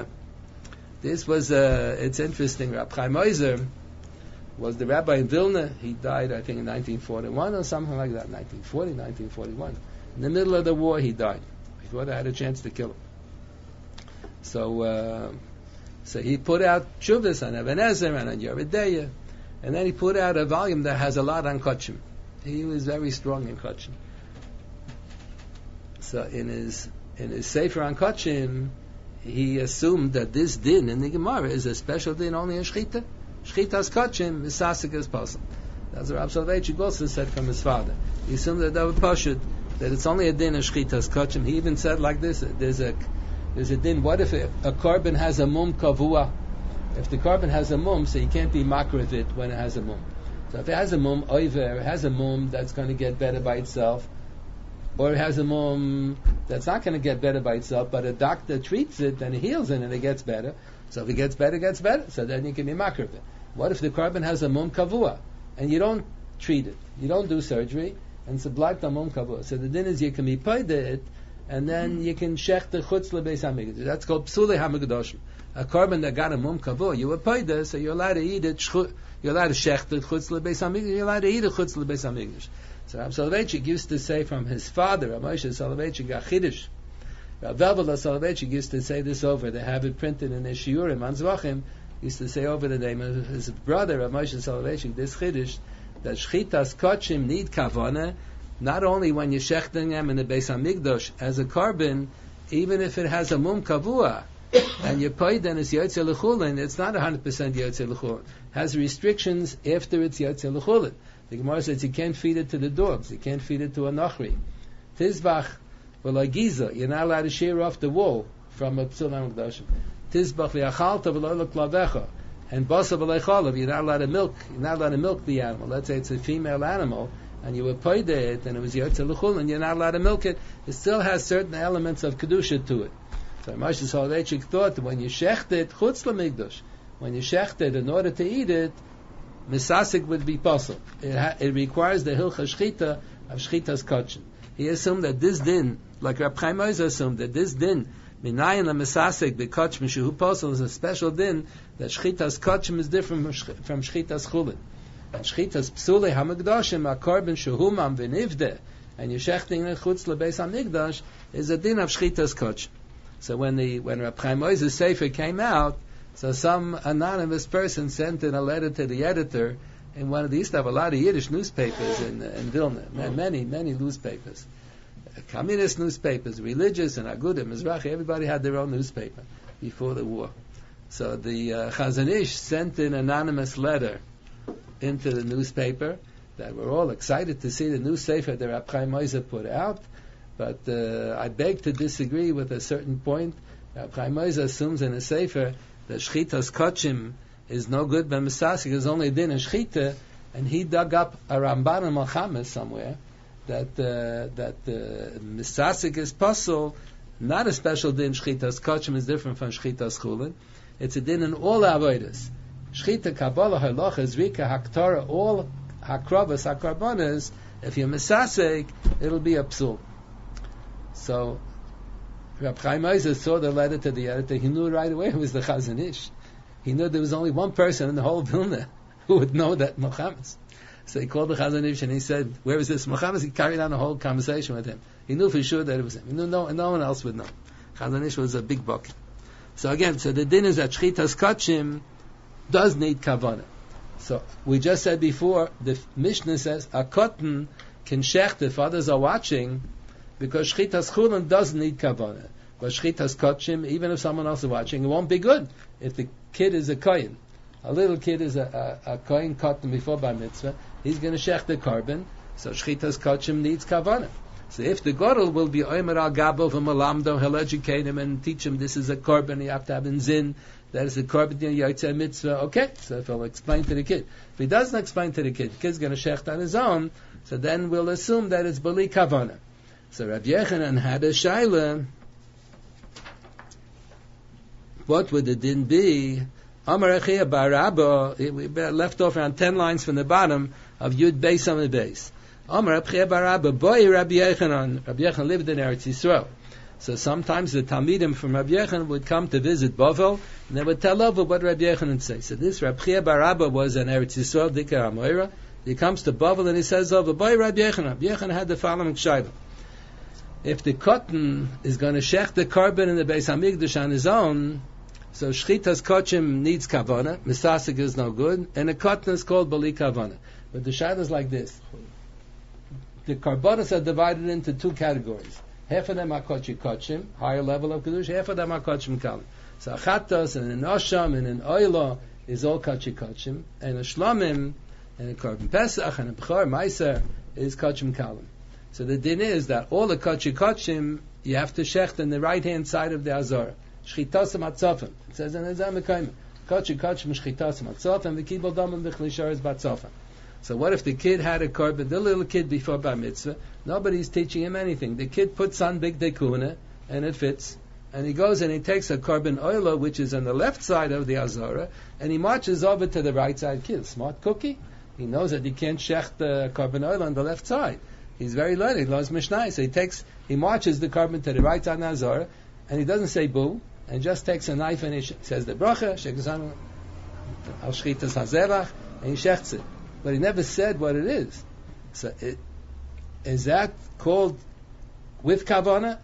This was, uh, it's interesting. Rab Chaim Oizer was the rabbi in Vilna. He died, I think, in nineteen forty-one or something like that. nineteen forty, nineteen forty-one. In the middle of the war, he died. Before they had a chance to kill him. So, uh, so he put out Chuvas on Eben Ezer and on Yerideyah. And then he put out a volume that has a lot on Kachim. He was very strong in Kachim. So in his, in his Sefer on Kachim, he assumed that this din in the Gemara is a special din only in Shchita. Shchita's kachim, misasik is possible. That's what Rav Soloveitchik also said from his father. He assumed that David Pashut, that it's only a din in Shchita's kachim. He even said like this, there's a there's a din, what if a, a korban has a mum kavua? If the korban has a mum, so you can't be makar of it when it has a mum. So if it has a mum, oiver, it has a mum that's going to get better by itself, or it has a mum that's not going to get better by itself, but a doctor treats it and heals it and it gets better. So if it gets better, it gets better. So then you can be makar of it. What if the korban has a mum kavua and you don't treat it, you don't do surgery, and it's a black mum kavua? So the din is you can be paid it, and then you can shech the chutz lebeis hamikdash. That's called psulei hamikdashim. A korban that got a mum kavua, you were paid it, so you're allowed to eat it. You're allowed to shech the chutz lebeis hamikdash. You're allowed to eat the chutz lebeis hamikdash. So Rav Soloveitchik used to say from his father, Rav Moshe Soloveitchik, a chiddush. Rav Velvel Soloveitchik used to say this over. They have it printed in their shiurim on Zvachim. Used to say over the name of his brother, Rav Moshe Soloveitchik, this chiddush, that shchitas kachim need kavana, not only when you're shechting them in the Beis Hamikdash as a korban, even if it has a mum kavua, and your paid then is yotze l'chulin, it's not one hundred percent yotze l'chulin. It has restrictions after it's yotze l'chulin. The Gemara says you can't feed it to the dogs, you can't feed it to a nachri. Tizbach v'lo giza, you're not allowed to shear off the wool from a psul hamikdashim. Tizbach v'yachalta v'lo l'klavecha, and basa v'lo chalav, you're not allowed to milk, you're not allowed to milk the animal. Let's say it's a female animal, and you were paid it, and it was yotze l'chulin, and you're not allowed to milk it. It still has certain elements of kedusha to it. So Moshe Soloveitchik thought that when you shecht it, chutz l'mikdash, when you shecht it in order to eat it, misasik would be possible. It, ha- it requires the hilcha shchita of shchitas kachin. He assumed that this din like Reb Chaim Ozer assumed that this din, minayin lemesasek b'kotch mishu posel, is a special din that shchitas kotchim is different from, sh- from shchitas chulin. And shchitas psule hamigdashim akorban shehumam v'nivde, and you're shechting in chutz lebeis hamigdash, is a din of shchitas kotchim. So when the when Reb Chaim Ozer's sefer came out, so some anonymous person sent in a letter to the editor in one of these. Used to have a lot of Yiddish newspapers in in Vilna, oh. many many newspapers, communist newspapers, religious and Agudah, Mizrahi. Everybody had their own newspaper before the war. So the uh, Chazon Ish sent an anonymous letter into the newspaper that we're all excited to see the new sefer that Reb Chaim Ozer put out, but uh, I beg to disagree with a certain point. Reb Chaim Ozer assumes in a sefer that shchitas kotchim is no good, but Misasik is only din and shchita, and he dug up a Ramban and Malchamas somewhere that uh, that uh, Misasik is puzzle, not a special din. Shchitas kotchim is different from shchitas chulin. It's a din in all avodas. Shchita, Kabbalah, Halacha, Zrika, Haktara, all Hakravas, Hakarbanas. If you're Misasik, it'll be a psul. So Reb Chaim Ozer saw the letter to the editor. He knew right away it was the Chazon Ish. He knew there was only one person in the whole Vilna who would know that Muhammad. So he called the Chazon Ish and he said, "Where is this Muhammad?" He carried on a whole conversation with him. He knew for sure that it was him. He knew no, no one else would know. Chazon Ish was a big buck. So again, so the din is that shchitas kotchim does need kavanah. So we just said before, the Mishnah says a cotton can shecht if others are watching, because shchitas chulin doesn't need kavanah. But shchitas kotchim, even if someone else is watching, it won't be good if the kid is a kohen. A little kid is a, a, a kohen cotton before bar mitzvah. He's going to shech the carbon. So shchitas kotchim needs kavanah. So if the gadol will be oimer al gabo v'malamdo, he'll educate him and teach him this is a carbon. You have to have in zin. That is a carbon yaitze mitzvah. Okay, so if he'll explain to the kid. If he doesn't explain to the kid, the kid's going to shecht on his own. So then we'll assume that it's bali kavanah. So Rabbi Yechanan had a shaila. What would the din be? Amar Echia bar Rabba, we left off around ten lines from the bottom of Yud Beis Amud Beis. Amar Echia bar Rabba, boy Rabbi Yechanan. Rabbi Yechanan lived in Eretz Yisrael. So sometimes the Talmidim from Rabbi Yechanan would come to visit Bavel, and they would tell Bavel what Rabbi Yechanan says. So this Rabbi Echia bar Rabba was in Eretz Yisrael, Dikar HaMoira. He comes to Bavel and he says, "Over, boy Rabbi Yechanan." Rabbi Yechanan had the following shaila. If the cotton is going to shech the carbon in the Beis Hamikdash on his own, so shchitas kotchim needs kavanah, misasik is no good, and a cotton is called bali kavanah. But the shaila is like this: the karbonos are divided into two categories. Half of them are kotchi kotchim, higher level of kedusha. Half of them are kotchim kalim. So a chatos and an osham and an oila is all kotchi kotchim, and a shlamim and a korban pesach and a b'chor meiser is kotchim kalim. So the din is that all the kotchi kotchim you have to shecht in the right hand side of the azara. Shchitasim atzofim. It says in the Zamekayim, kotchi kotchim shchitasim atzofim v'kibol damim v'chlisharis batzofim. So what if the kid had a korban, the little kid before bar mitzvah, nobody's teaching him anything. The kid puts on big dekuna, and it fits, and he goes and he takes a korban oila, which is on the left side of the azara, and he marches over to the right side. Kid, smart cookie. He knows that he can't shecht the korban oila on the left side. He's very learned. He loves Mishnah, so he takes, he marches the korban to the right side of the azara, and he doesn't say boo, and just takes a knife and he sh- says the bracha, shekazanu al shchitas hazevach, and he shechts it. But he never said what it is. So it, is that called with kavanah?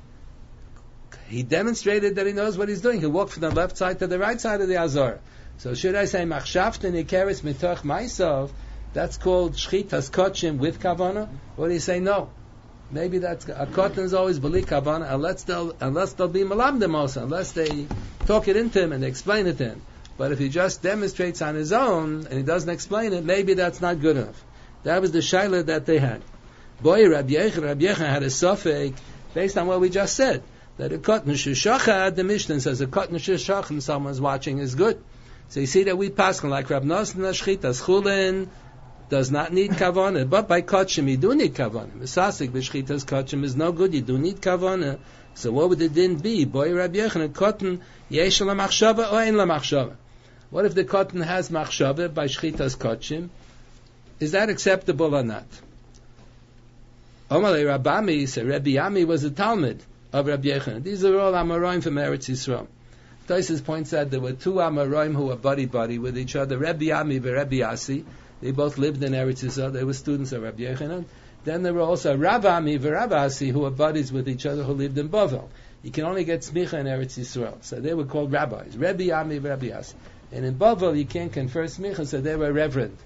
He demonstrated that he knows what he's doing. He walked from the left side to the right side of the azara. So should I say machshavten ikeres mitoch ma'isov? That's called shchitas kotchim with kavanah? Or do you say no? Maybe that's a cotton is always bali kavanah unless they'll unless they'll be malamdim also, unless they talk it into him and explain it to him. But if he just demonstrates on his own and he doesn't explain it, maybe that's not good enough. That was the shaila that they had. Boy, Rabbi Yechon, Rabbi Yechon had a suffix based on what we just said, that a cotton sheshachad, the Mishnah says a cotton sheshachad someone's watching is good. So you see that we pass like Rab Nosson Shchitas Chulin does not need kavanah, but by kotchim you do need kavanah. Misasik b'shchitas kotchim is no good. You do need kavanah. So what would the din be? Boy, Rabbi Yechon, a cotton yesh la machshava or ein la machshava. What if the cotton has machshava by shchitas kotchim? Is that acceptable or not? Omalei Rabami, so Rabbi Yami was a Talmud. of Rabbi Yochanan. These are all Amoraim from Eretz Yisrael. Tosfos points out there were two Amoraim who were buddy-buddy with each other, Rabbi Ami and Rabbi Asi. They both lived in Eretz Yisrael. They were students of Rabbi Yochanan. Then there were also Rav Ami and Rav Asi who were buddies with each other who lived in Bavel. You can only get smicha in Eretz Yisrael. So they were called rabbis, Rabbi Ami and Rabbi Asi. And in Bavel you can't confer smicha, so they were reverend.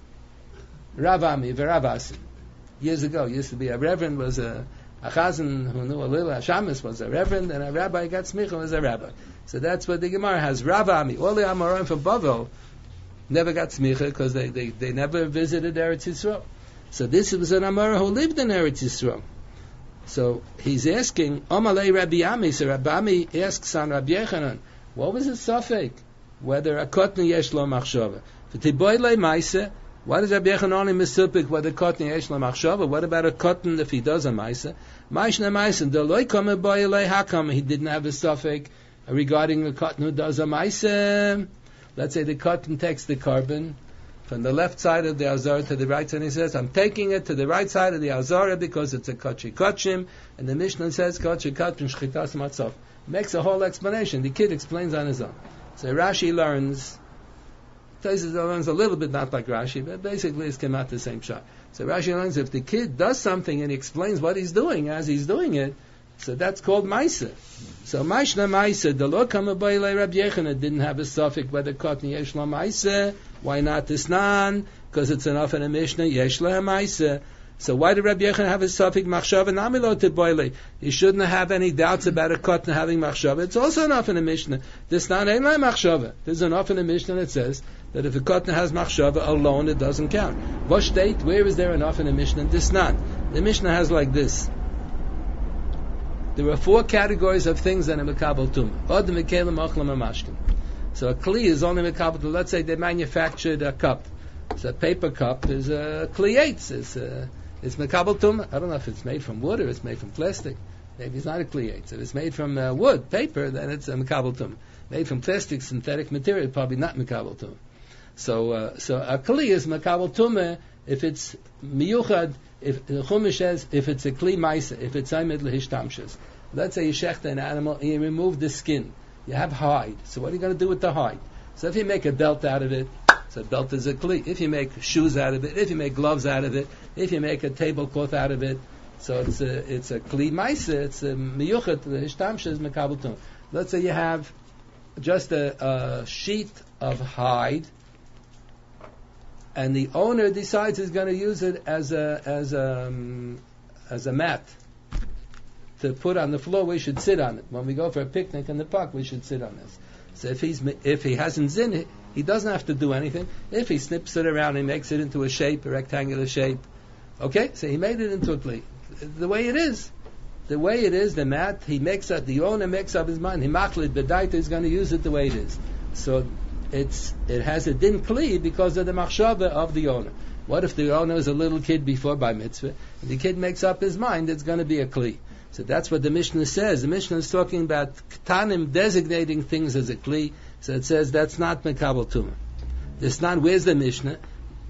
Rav Ami and Rav Asi. Years ago, used to be a reverend was a A chazan who knew a little, a shamus was a reverend, and a rabbi got smicha was a rabbi. So that's what the Gemara has. Rav Ami, all the Amoraim from Bavel never got smicha because they, they, they never visited Eretz Yisrael. So this was an Amora who lived in Eretz Yisrael. So he's asking, Omalei Rabbi Ami, so Rabbi Ami asks on Rabbi Yochanan, what was the suffix? Whether a kotn yesh lo machshava. V'tiboy le maise, why does Rabbi Yochanan only misupik whether kotn yesh lo machshava? What about a kotn if he does a maise? Maishna maise, do loy kame boy le hakam, he didn't have a suffix regarding the kotn who does a maise. Let's say the kotn takes the carbon from the left side of the Azara to the right side, and he says, I'm taking it to the right side of the Azara because it's a Kachi Kachim, and the Mishnah says, Kachi Kachim Shchitas Matzov. Makes a whole explanation. The kid explains on his own. So Rashi learns, Tosfos learns a little bit not like Rashi, but basically it's come out the same shot. So Rashi learns if the kid does something and he explains what he's doing as he's doing it, so that's called Maisa. So Maishna Maisa, the Lo Kamabayle Rabbi Yochanan didn't have a suffix whether Kotni Yesh La Maisa. Why not this nan? Because it's enough in a Mishnah, Yesh La Maisa. So why did Rabbi Yochanan have a suffix Machshava Namilo Teboyle? You shouldn't have any doubts about a Kotna having Machshava. It's also enough in a Mishnah. This nan ain't like Machshava. There's enough in a Mishnah that says that if a Kotna has Machshava alone, it doesn't count. What state? Where is there enough in a Mishnah? This nan. The Mishnah has like this. There are four categories of things that are Mekabel Tumah. Od Mekelim Ochlam Amashkim. So a Kli is only Mekabel Tumah. Let's say they manufactured a cup. So a paper cup is a Kliates. It's a, it's Mekabel Tumah. I don't know if it's made from wood or it's made from plastic. Maybe it's not a Kliates. If it's made from uh, wood, paper, then it's a Mekabel Tumah. Made from plastic, synthetic material, probably not Mekabel Tumah. So, uh, so a Kli is Mekabel Tumah if it's Miyuchad. If the Chumash says, if it's a Kli Maisa, if it's Aymed Lehishtamshes. Let's say you shecht an animal and you remove the skin. You have hide. So what are you going to do with the hide? So if you make a belt out of it, so a belt is a Kli. If you make shoes out of it, if you make gloves out of it, if you make a tablecloth out of it, so it's a, it's a Kli Maisa, it's a Miyuchat, Lehishtamshes, Mekabel Tumah. Let's say you have just a, a sheet of hide, and the owner decides he's going to use it as a as a um, as a mat to put on the floor. We should sit on it when we go for a picnic in the park. We should sit on this. So if he's if he hasn't zin it, he doesn't have to do anything. If he snips it around, he makes it into a shape, a rectangular shape. Okay, so he made it into a plate. The way it is, the way it is, the mat. He makes up. The owner makes up his mind. He machlit b'daita is going to use it the way it is. So. It's it has a din kli because of the machshava of the owner. What if the owner is a little kid before bar mitzvah, and the kid makes up his mind it's going to be a kli? So that's what the Mishnah says. The Mishnah is talking about ktanim designating things as a kli. So it says that's not mekabel tumah. This not where's the Mishnah?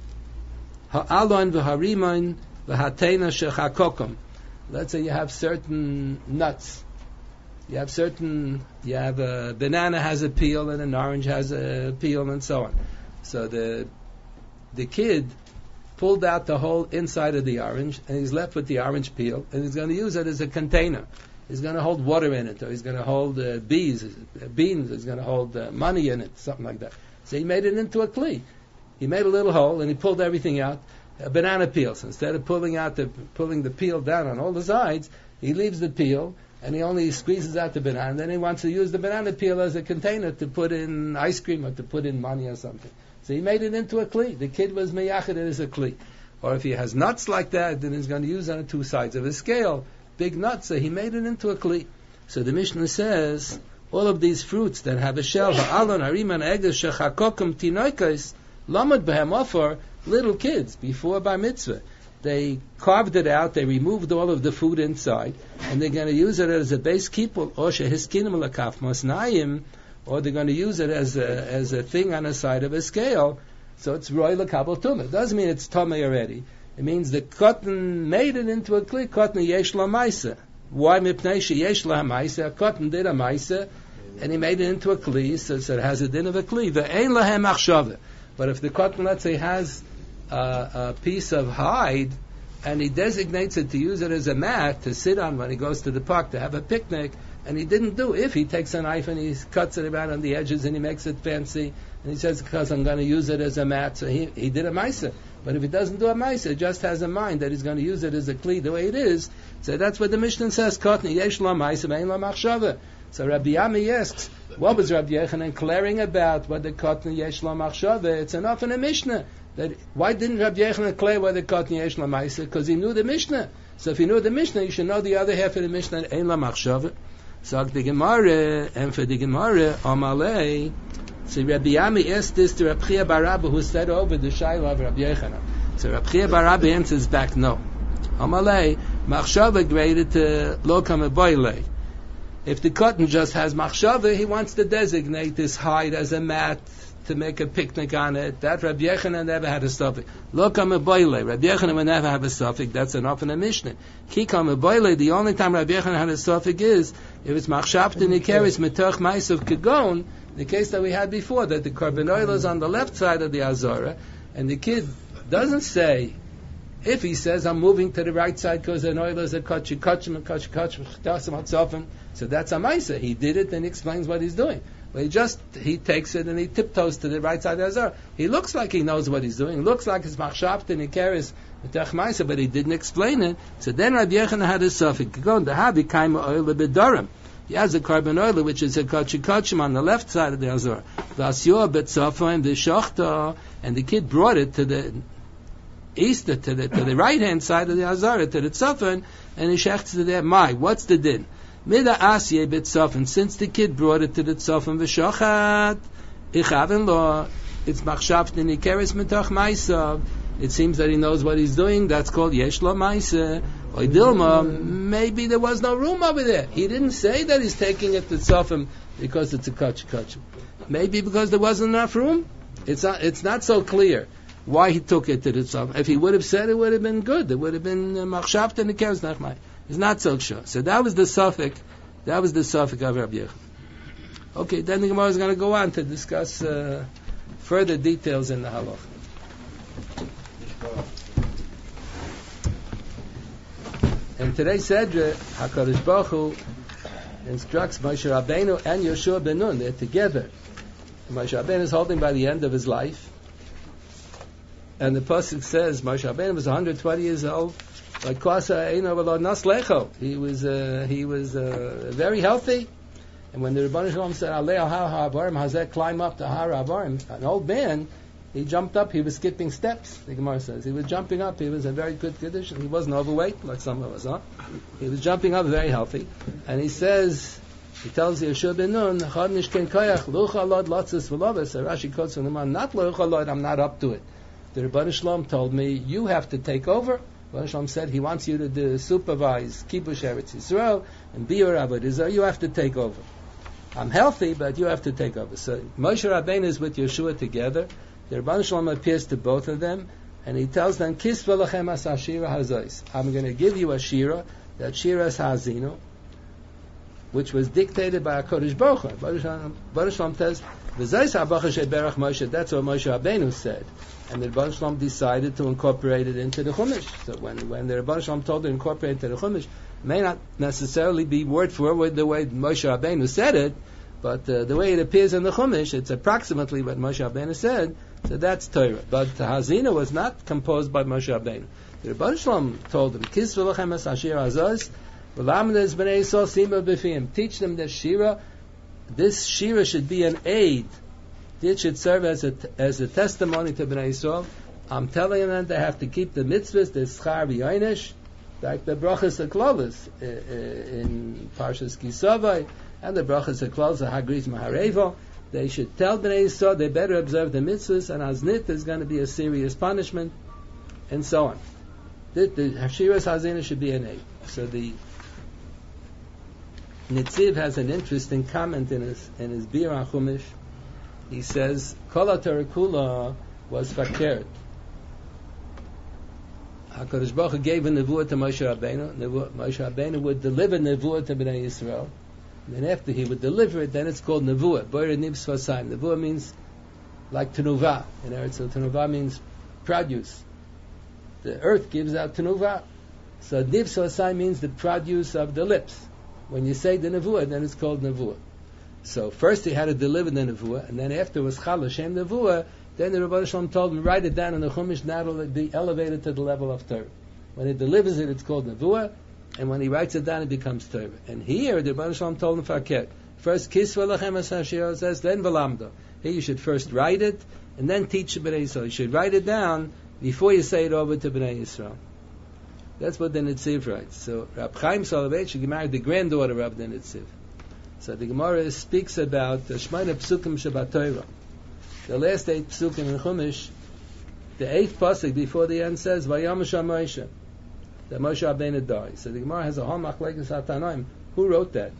Ha'alon v'harimon v'hatena shechakokom. Let's say you have certain nuts. You have certain, you have a banana has a peel and an orange has a peel and so on. So the the kid pulled out the whole inside of the orange and he's left with the orange peel and he's going to use it as a container. He's going to hold water in it, or he's going to hold uh, bees, uh, beans, he's going to hold uh, money in it, something like that. So he made it into a kli. He made a little hole and he pulled everything out. A banana peel. So instead of pulling out the pulling the peel down on all the sides, he leaves the peel. And he only squeezes out the banana, and then he wants to use the banana peel as a container to put in ice cream or to put in money or something. So he made it into a kli. The kid was meyachid it as a kli. Or if he has nuts like that, then he's going to use on the two sides of a scale, big nuts, so he made it into a kli. So the Mishnah says, all of these fruits that have a shell, ha'alon, hariman, eges, shechakokum, tinoikos, lamad behem offer, little kids, before bar mitzvah. They carved it out, they removed all of the food inside, and they're going to use it as a base kipul, or shehiskinim lakaf masnayim, or they're going to use it as a, as a thing on the side of a scale, so it's roy lakabel tumah. It doesn't mean it's tumah already. It means the cotton made it into a kli, cotton yesh la maisa. Why mipnei sheyesh la ma'isa? A cotton did a ma'isa, and he made it into a kli, so, so it has a din of a kli. Ve'ein lahem achshava. But if the cotton, let's say, has uh, a piece of hide, and he designates it to use it as a mat to sit on when he goes to the park to have a picnic, and he didn't do, if he takes a knife and he cuts it around on the edges and he makes it fancy, and he says, because I'm going to use it as a mat, so he, he did a ma'isa. But if he doesn't do a ma'isa, just has a mind that he's going to use it as a kli the way it is, so that's what the Mishnah says, Kotni yesh la ma'isa ve'ein la machshava. So Rabbi Yami asks, what was Rabbi Yechanan declaring about what the Kotni yesh la machshava? It's enough in a Mishnah. That why didn't Rabbi Yechanan declare whether Kotni yesh la ma'isa? Because he knew the Mishnah. So if he knew the Mishnah, you should know the other half of the Mishnah, ein la machshava. So the Gemara, and for the Gemara, Amalei, so Rabbi Yami asked this to Rabbi Chia bar Rabba, who said over the Shaila of Rabbi Yechanan. So Rabbi Chia bar Rabba answers back, no. Amalei, machshava graded to lo kamaboile. If the cotton just has machshava, he wants to designate this hide as a mat to make a picnic on it. That Rabbi Yechanan never had a suffix. Lo kamaboile. Rabbi Yechanan would never have a suffix. That's enough in a Mishnah. Ki kamaboile. The only time Rabbi Yechanan had a suffix is if it's machshavta nikeris metoch ma'asav kegon. The case that we had before, that the carbon oil is on the left side of the azara, and the kid doesn't say, if he says, I'm moving to the right side because an oil is a kach, kachim, and kach, kach, so that's a maisa. He did it and he explains what he's doing. But he just, he takes it and he tiptoes to the right side of the azara. He looks like he knows what he's doing. It looks like it's machshavta and he carries metach maisa, but he didn't explain it. So then Rabbi Yechanan had a suffix. Go on, the habi kaima oil bedarim. He has a carbon oil, which is a kachikachim on the left side of the azor. V'asyor betzafim v'shachta, and the kid brought it to the east, to the to the right hand side of the azor, to the tzafin, and he shechts to there. My, what's the din? Mida asye betzafin. Since the kid brought it to the tzafin v'shachat, ichaven lo. It's machshavt nikeres metoch ma'asav. It seems that he knows what he's doing. That's called yesh lo ma'aseh. Or Dilma, maybe there was no room over there. He didn't say that he's taking it to Tzofim because it's a kach kach. Maybe because there wasn't enough room. It's not, it's not so clear why he took it to the Tzofim. If he would have said it, would have been good. It would have been machshavt and the keres nachmai. It's not so sure. So that was the suffix. That was the suffix of Rabbi Yechanan. Okay, then the Gemara is going to go on to discuss uh, further details in the halach. In today's Sedra, HaKadosh Baruch Hu instructs Moshe Rabbeinu and Yoshua ben Nun. They're together. Moshe Rabbeinu is holding by the end of his life. And the pasuk says, Moshe Rabbeinu was one hundred twenty years old. Like Kwasa Eino V'lo Nas Lecho. He was, uh, he was uh, very healthy. And when the Rebbeinu Shalom said, Alei al Har HaAvarim, Hazeh, climb up the Har HaAvarim, an old man, he jumped up, he was skipping steps, the Gemara says. He was jumping up, he was in very good condition. He wasn't overweight, like some of us are. He was jumping up, very healthy. And he says, he tells Yeshua ben Nun, Chad nishken koyach, lucha lod lotzis v'loves. Rashi quotes from the man, not lucha lod, I'm not up to it. The Rebbeinu Shalom told me, you have to take over. Rebbeinu Shalom said, he wants you to do, supervise Kibush Eretz Yisrael, and be your Avodah Zarah, you have to take over. I'm healthy, but you have to take over. So Moshe Rabbeinu is with Yeshua together. The Rebbeinu Shalom appears to both of them, and he tells them, Kis v'lachem as hashira hazois. I'm going to give you a shira, that shira is Hazino, which was dictated by HaKadosh Baruch Hu. Rebbeinu Shalom says, V'zois ha'bacha she'berach Moshe, that's what Moshe Rabbeinu said. And the Rebbeinu Shalom decided to incorporate it into the Chumash. So when, when the Rebbeinu Shalom told to incorporate it into the Chumash, it may not necessarily be word for word the way Moshe Rabbeinu said it, but uh, the way it appears in the Chumash, it's approximately what Moshe Rabbeinu said, so that's Torah. But Hazina was not composed by Moshe Rabbeinu. The Rebbeinu Shalom told him, Kis v'lachem es hashir hazos, v'lamdes b'nei Yisrael sima b'fiyim. Teach them this shira. This shira should be an aid. It should serve as a, as a testimony to Bnei Yisrael. I'm telling them they have to keep the mitzvahs, the schar v'yoinish, like the brachas haklolos in Parshas Kisavai, and the brachas haklolos, the hagris maharevo. They should tell Bnei Yisrael they better observe the mitzvahs, and aznit there's going to be a serious punishment, and so on. The, the Hashiras Hazina should be an aid. So the Nitziv has an interesting comment in his in his Bir HaChumash. He says, Kol HaTorah Kula was fakert. HaKadosh Baruch Hu gave a nevuah to Moshe Rabbeinu. Nevuah, Moshe Rabbeinu would deliver nevuah to Bnei Yisrael. And then after he would deliver it, then it's called nevuah. Boyer Nib Sfasayim. Nevuah means like tenuvah. In Eretz, so tenuvah means produce. The earth gives out tenuvah. So Nib Sfasayim means the produce of the lips. When you say the nevuah, then it's called nevuah. So first he had to deliver the nevuah, and then after it was Chal Hashem nevuah, then the Rebbe Shalom told him, write it down in the Chumash, now it'll be elevated to the level of Torah. When he delivers it, it's called nevuah, and when he writes it down, it becomes Torah. And here, the Rebbe Shalom told him, Faket, first Kisva Lachem as Hashem says, then Valamdo. Here you should first write it, and then teach Bnei Yisrael. You should write it down before you say it over to Bnei Yisrael. That's what the Nitziv writes. So Rab Chaim Soloveitchik married the granddaughter of the Nitziv. So the Gemara speaks about the Shemona Psukim Shabbat Torah. The last eight Psukim in Chumash, the eighth pasuk before the end says, Vayamush Moshe, that Moshe Rabbeinu died. So the Gemara has a whole machlekes hatanoim. Who wrote that?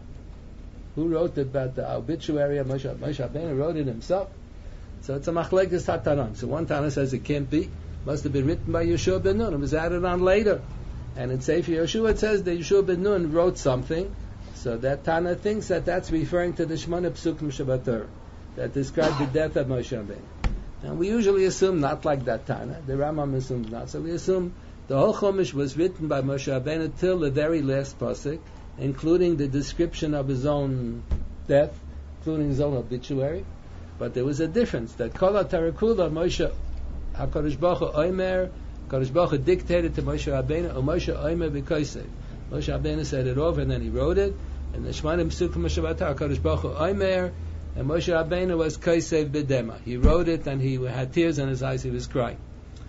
Who wrote about the obituary of Moshe? Moshe Rabbeinu wrote it himself. So it's a machlekes hatanoim. So one Tana says it can't be. Must have been written by Yeshua ben Nun. It was added on later. And in Sefer Yeshua it says that Yeshua ben Nun wrote something. So that Tana thinks that that's referring to the Shemona Psukim Shabbat Torah that describe the death of Moshe Rabbeinu. And we usually assume not like that Tana. The Rambam assumes not. So we assume the whole Chumash was written by Moshe Rabbeinu till the very last pasuk, including the description of his own death, including his own obituary. But there was a difference that Kol HaTarakula Moshe HaKadosh Baruch Hu Omer, HaKadosh Baruch Hu dictated to Moshe Rabbeinu, or Moshe Omer B'Kosev. Moshe Rabbeinu said it over, and then he wrote it. And the Shemona Psukim Shabbat Torah, HaKadosh Baruch Hu Omer, and Moshe Rabbeinu was Kosev B'Dema. He wrote it, and he had tears in his eyes, he was crying.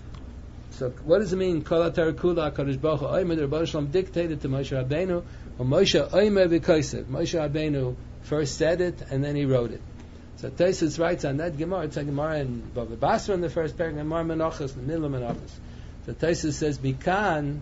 So what does it mean? Kol HaTorah Kula HaKadosh Baruch Hu Omer, the Rebbe Shalom dictated to Moshe Rabbeinu, or Moshe Omer B'Kosev. Moshe Rabbeinu first said it, and then he wrote it. So Tosfos writes on that Gemara, it's a Gemara in Bava Basra in the first paragraph, Gemara Menachos, the middle of Menachos. So Tosfos says, Bikan,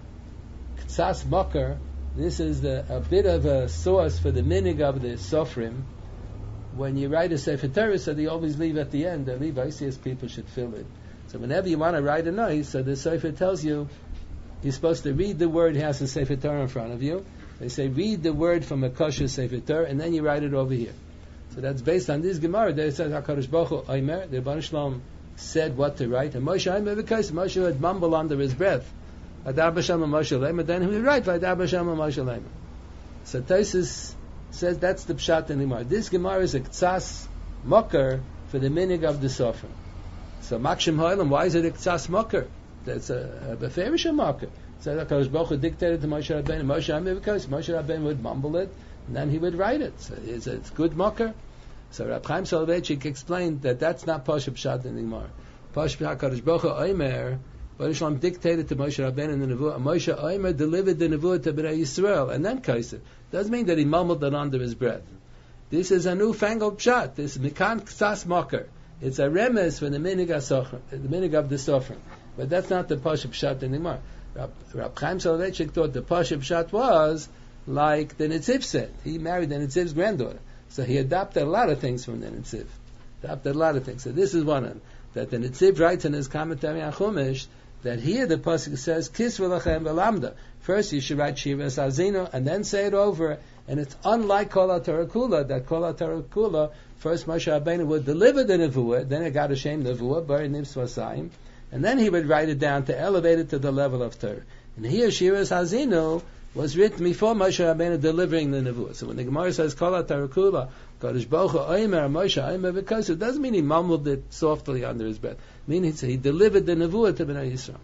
Ktsas Mokar, this is the, a bit of a source for the minig of the Sofrim. When you write a Sefer Torah, so they always leave at the end, the Levites people should fill it. So whenever you want to write a noise, so the Sefer tells you, you're supposed to read the word, he has a Sefer Torah in front of you. They say, read the word from a kosher Sefer Torah, and then you write it over here. So that's based on this Gemara. There it says HaKadosh Baruch Hu Omer. The Rebbe Shalom said what to write. And Moshe Omer because Moshe would mumble under his breath. Adar B'Shem Moshe Leimer. Then he would write Adar B'Shem Moshe Leimer. So Tosfos says that's the pshat in the Gemara. This Gemara is a ktsas mocker for the minig of the Sofrim. So Makshim Hoylem, why is it a ktsas mocker? That's a, a beferisha mocker. So HaKadosh Baruch Hu dictated to Moshe Rabbeinu. Moshe Omer because Moshe Rabbeinu would mumble it. And then he would write it. So it's, it's good mocker. So Rab Chaim Soloveitchik explained that that's not Pashup Pshat in the Gemara. Pashup HaKadosh Baruch Hu Omer, Baruch Shalom dictated to Moshe Rabbeinu in the Nevuah. Moshe Omer delivered the Nevuah to Bnei Yisrael, and then Kaiser. Doesn't mean that he mumbled it under his breath. This is a newfangled Pshat. This is Mikan Ksas Mocker. It's a remes for the minig the minig of the Sofrim. But that's not the Pashup Pshat in the Gemara. Rab, Rab Chaim Soloveitchik thought the Pashup Pshat was like the Nitziv said. He married the Nitziv's granddaughter. So he adopted a lot of things from the Nitziv. Adopted a lot of things. So this is one of them. That the Nitziv writes in his commentary on Chumash, that here the pasuk says, Kis v'lachem v'lamda. First you should write Shivas Azino, and then say it over. And it's unlike Kol HaTorah Kula, that Kol HaTorah Kula, first Moshe Rabbeinu would deliver the Nevuah, then it got a shame Nevuah, Bar Niv Svasayim, and then he would write it down to elevate it to the level of Torah. And here Shivas Azino was written before Moshe Rabbeinu delivering the Nevuah. So when the Gemara says Kol HaTorah Kula, Kadosh Baruch Hu Omer, Moshe Omer, because it doesn't mean he mumbled it softly under his breath. It means he delivered the Nevuah to Bnei Yisrael.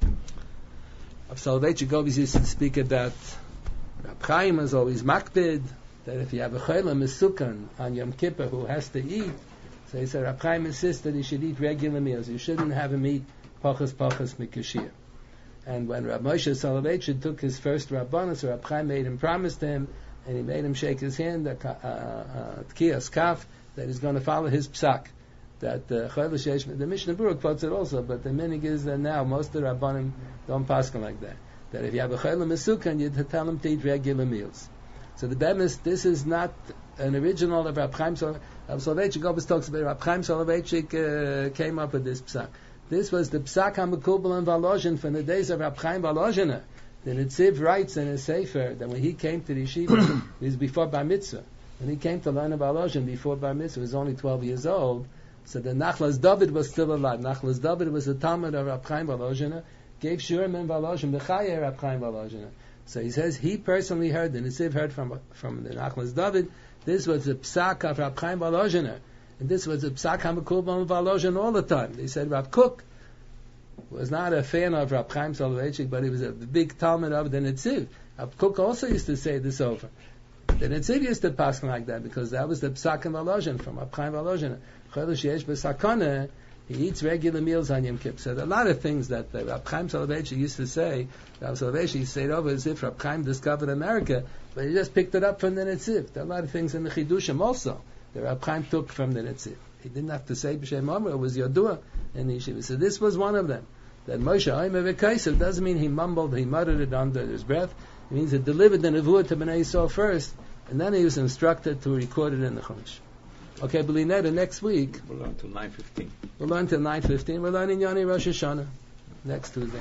Rav Soloveitchik always used to speak about, Rab Chaim is always makbid, that if you have a chayla mesukan on Yom Kippur who has to eat, so he said Rab Chaim insists that he should eat regular meals. You shouldn't have him eat pachas pachas mikashir. And when Rab Moshe Soloveitchik took his first Rabbanah, so Rab Chaim made him, promised him, and he made him shake his hand, that Tkiyas Kaf, that he's going to follow his psak. That uh, the Mishnah Berurah quotes it also, but the minig is that now most of the Rabbanim don't paskin like that. That if you have a chayla mesukan, you tell them to eat regular meals. So the bemis, this is not an original of Rab Chaim Soloveitchik. Rab Soloveitchik always talks about Rab Chaim Soloveitchik uh, came up with this psak. This was the Psak HaMekubal and Volozhin from the days of Rab Chaim Volozhiner. The Netziv writes in his Sefer that when he came to the yeshiva, it was before Bar Mitzvah. When he came to learn about Volozhin before Bar Mitzvah, he was only twelve years old. So the Nachlas David was still alive. Nachlas David was the Talmud of Rab Chaim Volozhiner, gave Shurim and Volozhin, the Chaye Rab Chaim Volozhiner. So he says he personally heard, the Netziv heard from from the Nachlas David, this was the Psak of Rab Chaim Volozhiner. And this was the Psak HaMekubal and Volozhin all the time. They said Rab Kook was not a fan of Rab Chaim Soloveitchik, but he was a big Talmud of the Netziv. Rab Kook also used to say this over. The Netziv used to pass like that because that was the Psak and Volozhin from Rab Chaim Volozhin. Chodesh Yesh B'Sakana, he eats regular meals on Yom Kippur. So there are a lot of things that uh, Rab Chaim Soloveitchik used to say. Rab Soloveitchik used to say it over as if Rab Chaim discovered America, but he just picked it up from the Netziv. There are a lot of things in the Chidushim also that Rab Chaim took from the Netziv. He didn't have to say B'Shem Omer, it was Yodua in the yeshiva. So this was one of them. That Moshe Omer V'Kaisav doesn't mean he mumbled, he muttered it under his breath. It means he delivered the Nevuah to Bnei Yisrael first, and then he was instructed to record it in the Chumash. Okay, Belinetta, next week We'll learn till nine fifteen. we'll learn till nine fifteen. We're learning Yoni Rosh Hashanah next Tuesday.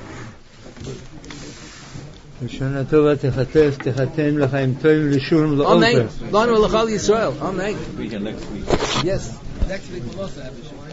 לשנה טובה תחטף, תחתם לחיים טובים לשורם Amen. לאופר. Lanu L'chal Yisrael. Amen. Be here next week. Yes. Next week we'll also have a